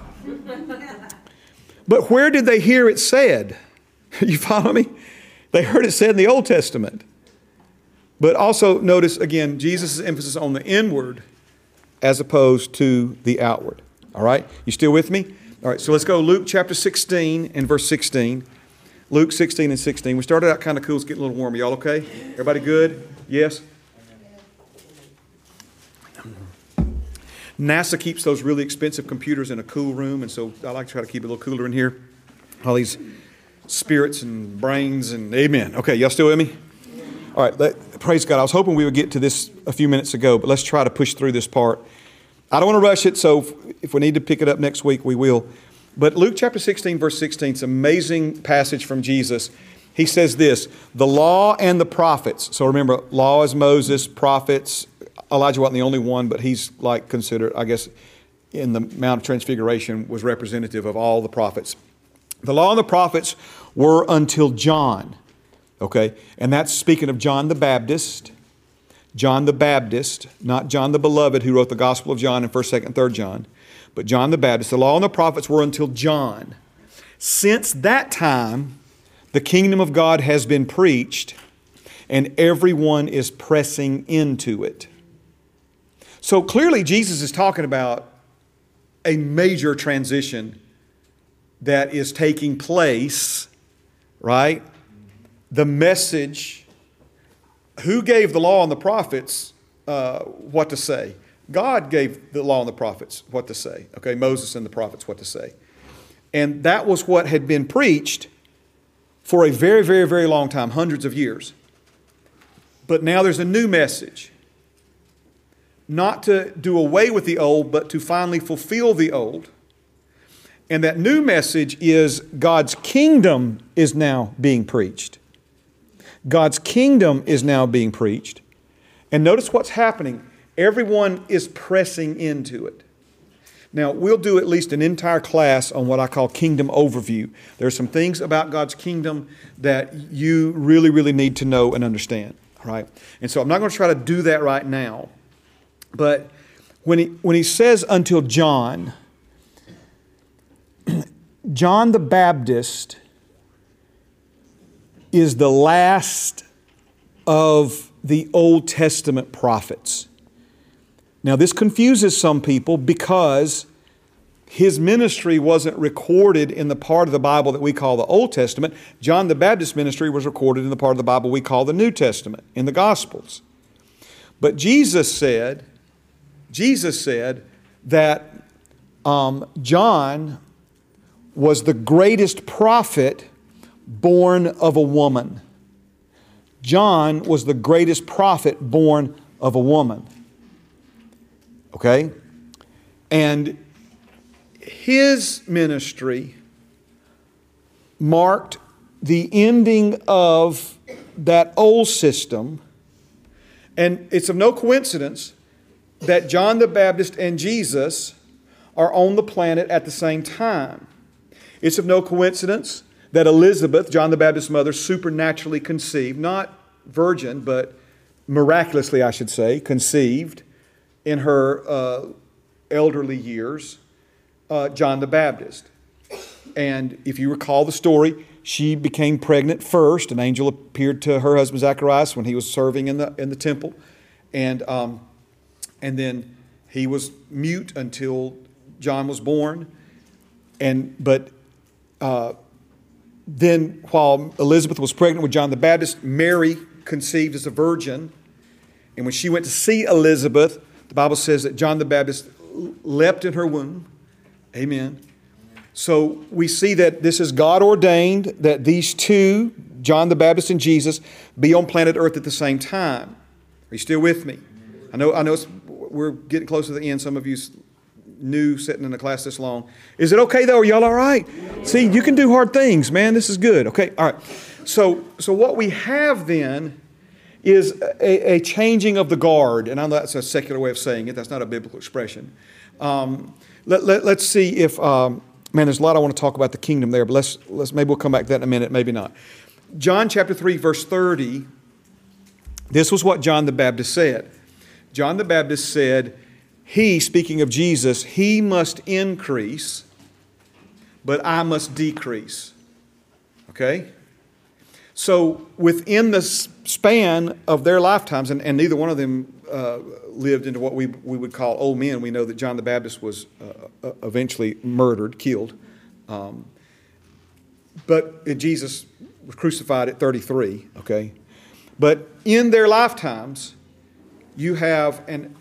But where did they hear it said? You follow me? They heard it said in the Old Testament. But also notice, again, Jesus' emphasis on the inward as opposed to the outward. All right? You still with me? All right, so let's go Luke chapter 16 and verse 16. Luke 16 and 16. We started out kind of cool. It's getting a little warm. Y'all okay? Everybody good? Yes? NASA keeps those really expensive computers in a cool room, and so I like to try to keep it a little cooler in here. All these spirits and brains and amen. Okay, y'all still with me? All right, praise God. I was hoping we would get to this a few minutes ago, but let's try to push through this part. I don't want to rush it, so if we need to pick it up next week, we will. But Luke chapter 16, verse 16, it's an amazing passage from Jesus. He says this, the law and the prophets. So remember, law is Moses, prophets. Elijah wasn't the only one, but he's like considered, I guess, in the Mount of Transfiguration was representative of all the prophets. The law and the prophets were until John. Okay, and that's speaking of John the Baptist. John the Baptist, not John the Beloved who wrote the Gospel of John in 1st, 2nd, 3rd John, but John the Baptist. The law and the prophets were until John. Since that time, the kingdom of God has been preached and everyone is pressing into it. So clearly Jesus is talking about a major transition that is taking place, right? The message, who gave the law and the prophets what to say? God gave the law and the prophets what to say. Okay, Moses and the prophets what to say. And that was what had been preached for a very, very, very long time, hundreds of years. But now there's a new message. Not to do away with the old, but to finally fulfill the old. And that new message is God's kingdom is now being preached. God's kingdom is now being preached. And notice what's happening. Everyone is pressing into it. Now, we'll do at least an entire class on what I call kingdom overview. There are some things about God's kingdom that you really, really need to know and understand. All right? And so I'm not going to try to do that right now. But when he says until John, John the Baptist is the last of the Old Testament prophets. Now this confuses some people because his ministry wasn't recorded in the part of the Bible that we call the Old Testament. John the Baptist's ministry was recorded in the part of the Bible we call the New Testament, in the Gospels. But Jesus said that John was the greatest prophet born of a woman. John was the greatest prophet born of a woman. Okay? And his ministry marked the ending of that old system. And it's of no coincidence that John the Baptist and Jesus are on the planet at the same time. It's of no coincidence that Elizabeth, John the Baptist's mother, supernaturally conceived, not virgin, but miraculously, I should say, conceived in her elderly years, John the Baptist. And if you recall the story, she became pregnant first. An angel appeared to her husband Zacharias when he was serving in the temple. And then he was mute until John was born. But then while Elizabeth was pregnant with John the Baptist, Mary conceived as a virgin. And when she went to see Elizabeth, the Bible says that John the Baptist leapt in her womb. Amen. So we see that this is God ordained that these two, John the Baptist and Jesus, be on planet Earth at the same time. Are you still with me? I know we're getting close to the end. Some of you new sitting in the class this long. Is it okay though? Are y'all all right? See, you can do hard things, man. This is good. Okay, all right. So what we have then is a changing of the guard. And I know that's a secular way of saying it. That's not a biblical expression. Let's see if... Man, there's a lot I want to talk about the kingdom there, but let's maybe we'll come back to that in a minute, maybe not. John chapter 3, verse 30, this was what John the Baptist said. John the Baptist said, he, speaking of Jesus, he must increase, but I must decrease. Okay? So within the span of their lifetimes, and neither one of them lived into what we would call old men. We know that John the Baptist was eventually murdered, killed. But Jesus was crucified at 33, okay? But in their lifetimes, you have, and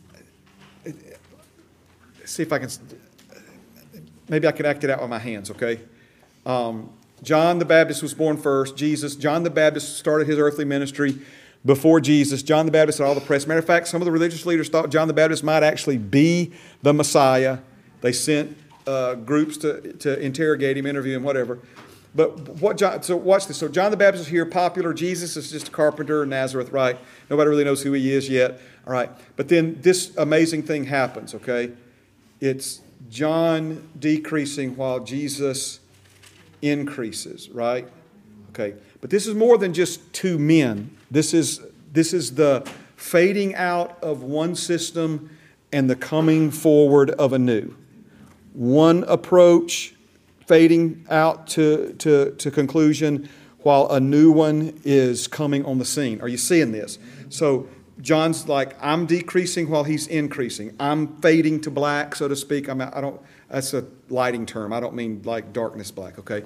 see if I can, maybe I can act it out with my hands, okay? John the Baptist was born first. John the Baptist started his earthly ministry before Jesus. John the Baptist had all the press. Matter of fact, some of the religious leaders thought John the Baptist might actually be the Messiah. They sent groups to interrogate him, interview him, whatever. But so watch this. So John the Baptist is here, popular. Jesus is just a carpenter in Nazareth, right? Nobody really knows who he is yet. All right. But then this amazing thing happens, okay? It's John decreasing while Jesus increases, right? Okay. But this is more than just two men. This is the fading out of one system and the coming forward of a new. One approach fading out to conclusion while a new one is coming on the scene. Are you seeing this? So John's like, I'm decreasing while he's increasing. I'm fading to black, so to speak. That's a lighting term. I don't mean like darkness black, okay?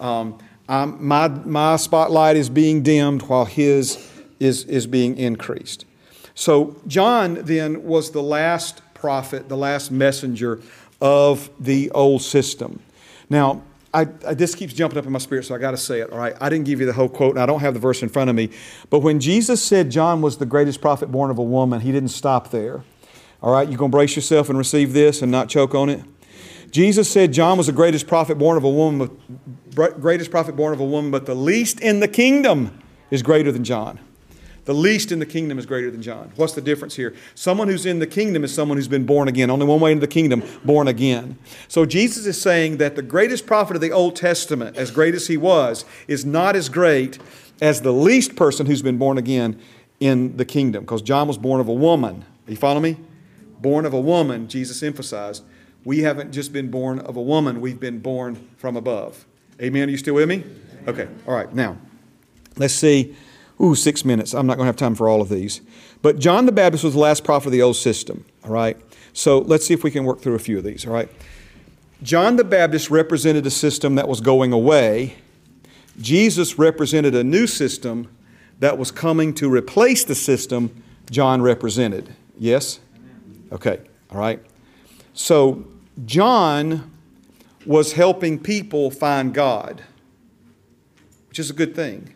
My spotlight is being dimmed while his is being increased. So John then was the last prophet, the last messenger of the old system. Now, this keeps jumping up in my spirit, so I got to say it, all right? I didn't give you the whole quote, and I don't have the verse in front of me. But when Jesus said John was the greatest prophet born of a woman, he didn't stop there. All right, you going to brace yourself and receive this and not choke on it? Jesus said John was the greatest prophet born of a woman, but the least in the kingdom is greater than John. The least in the kingdom is greater than John. What's the difference here? Someone who's in the kingdom is someone who's been born again. Only one way into the kingdom, born again. So Jesus is saying that the greatest prophet of the Old Testament, as great as he was, is not as great as the least person who's been born again in the kingdom. Because John was born of a woman. Are you following me? Born of a woman, Jesus emphasized. We haven't just been born of a woman, we've been born from above. Amen? Are you still with me? Okay. All right. Now, let's see. 6 minutes. I'm not going to have time for all of these. But John the Baptist was the last prophet of the old system. All right. So let's see if we can work through a few of these. All right. John the Baptist represented a system that was going away. Jesus represented a new system that was coming to replace the system John represented. Yes? Okay. All right. So John was helping people find God, which is a good thing.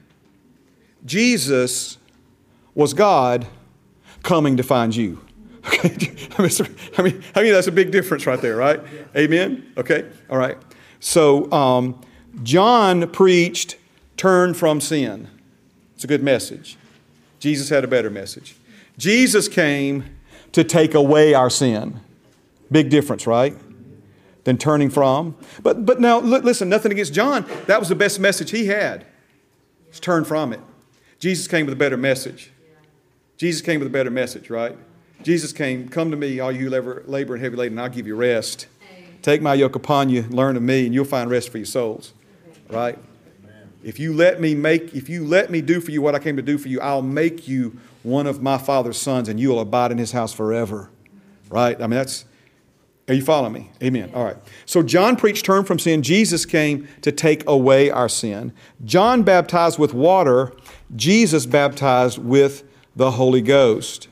Jesus was God coming to find you. Okay? I mean, that's a big difference right there, right? Amen? Okay? All right. So, John preached, turn from sin. It's a good message. Jesus had a better message. Jesus came to take away our sin. Big difference, right? Than turning from. But now, listen, nothing against John. That was the best message he had. It's turn from it. Jesus came with a better message. Jesus came with a better message, right? Jesus came, come to me, all you labor and heavy laden, and I'll give you rest. Take my yoke upon you, learn of me, and you'll find rest for your souls. Right? If you let me do for you what I came to do for you, I'll make you one of my Father's sons, and you will abide in His house forever. Right? I mean, are you following me? Amen. All right. So John preached turn from sin. Jesus came to take away our sin. John baptized with water. Jesus baptized with the Holy Ghost.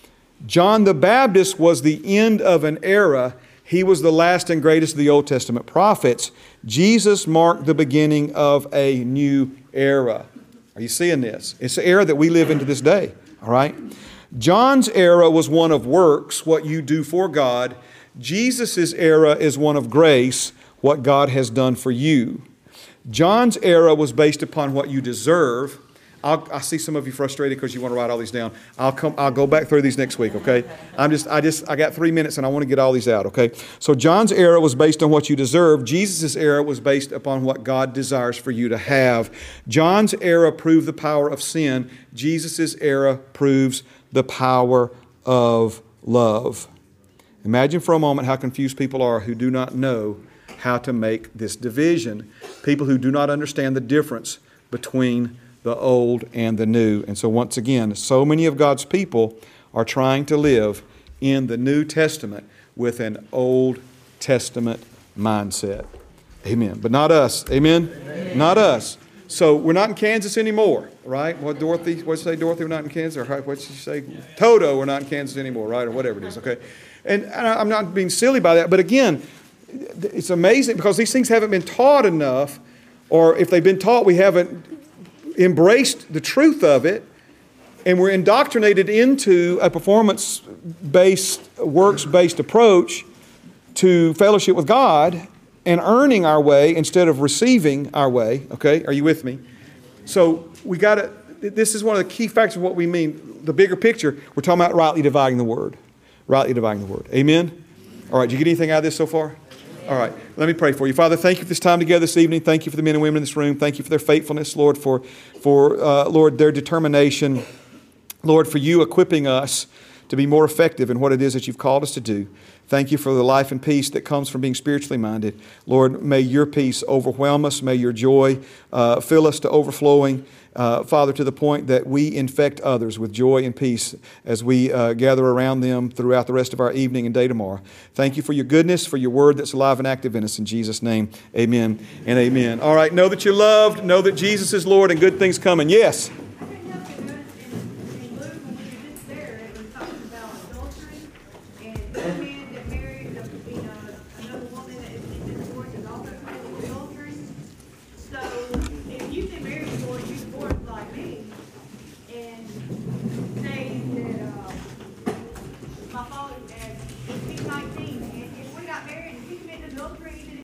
John the Baptist was the end of an era. He was the last and greatest of the Old Testament prophets. Jesus marked the beginning of a new era. Are you seeing this? It's the era that we live in to this day. All right? John's era was one of works, what you do for God. Jesus' era is one of grace, what God has done for you. John's era was based upon what you deserve. I see some of you frustrated because you want to write all these down. I'll go back through these next week, okay? I got 3 minutes and I want to get all these out, okay? So John's era was based on what you deserve. Jesus' era was based upon what God desires for you to have. John's era proved the power of sin. Jesus' era proves the power of love. Imagine for a moment how confused people are who do not know how to make this division. People who do not understand the difference between the old and the new. And so once again, so many of God's people are trying to live in the New Testament with an Old Testament mindset. Amen. But not us. Amen? Amen. Not us. So we're not in Kansas anymore, right? What'd you say, Dorothy? We're not in Kansas? Or what'd she say? Toto, we're not in Kansas anymore, right? Or whatever it is, okay? And I'm not being silly by that, but again, it's amazing because these things haven't been taught enough, or if they've been taught, we haven't embraced the truth of it, and we're indoctrinated into a performance-based, works-based approach to fellowship with God and earning our way instead of receiving our way. Okay, are you with me? So this is one of the key factors of what we mean. The bigger picture, we're talking about rightly dividing the word. Rightly dividing the word. Amen? All right, did you get anything out of this so far? All right, let me pray for you. Father, thank you for this time together this evening. Thank you for the men and women in this room. Thank you for their faithfulness, Lord, for Lord, their determination. Lord, for you equipping us to be more effective in what it is that you've called us to do. Thank you for the life and peace that comes from being spiritually minded. Lord, may your peace overwhelm us. May your joy fill us to overflowing. Father, to the point that we infect others with joy and peace as we gather around them throughout the rest of our evening and day tomorrow. Thank you for your goodness, for your word that's alive and active in us. In Jesus' name, amen and amen. All right, know that you're loved. Know that Jesus is Lord and good things coming. Yes.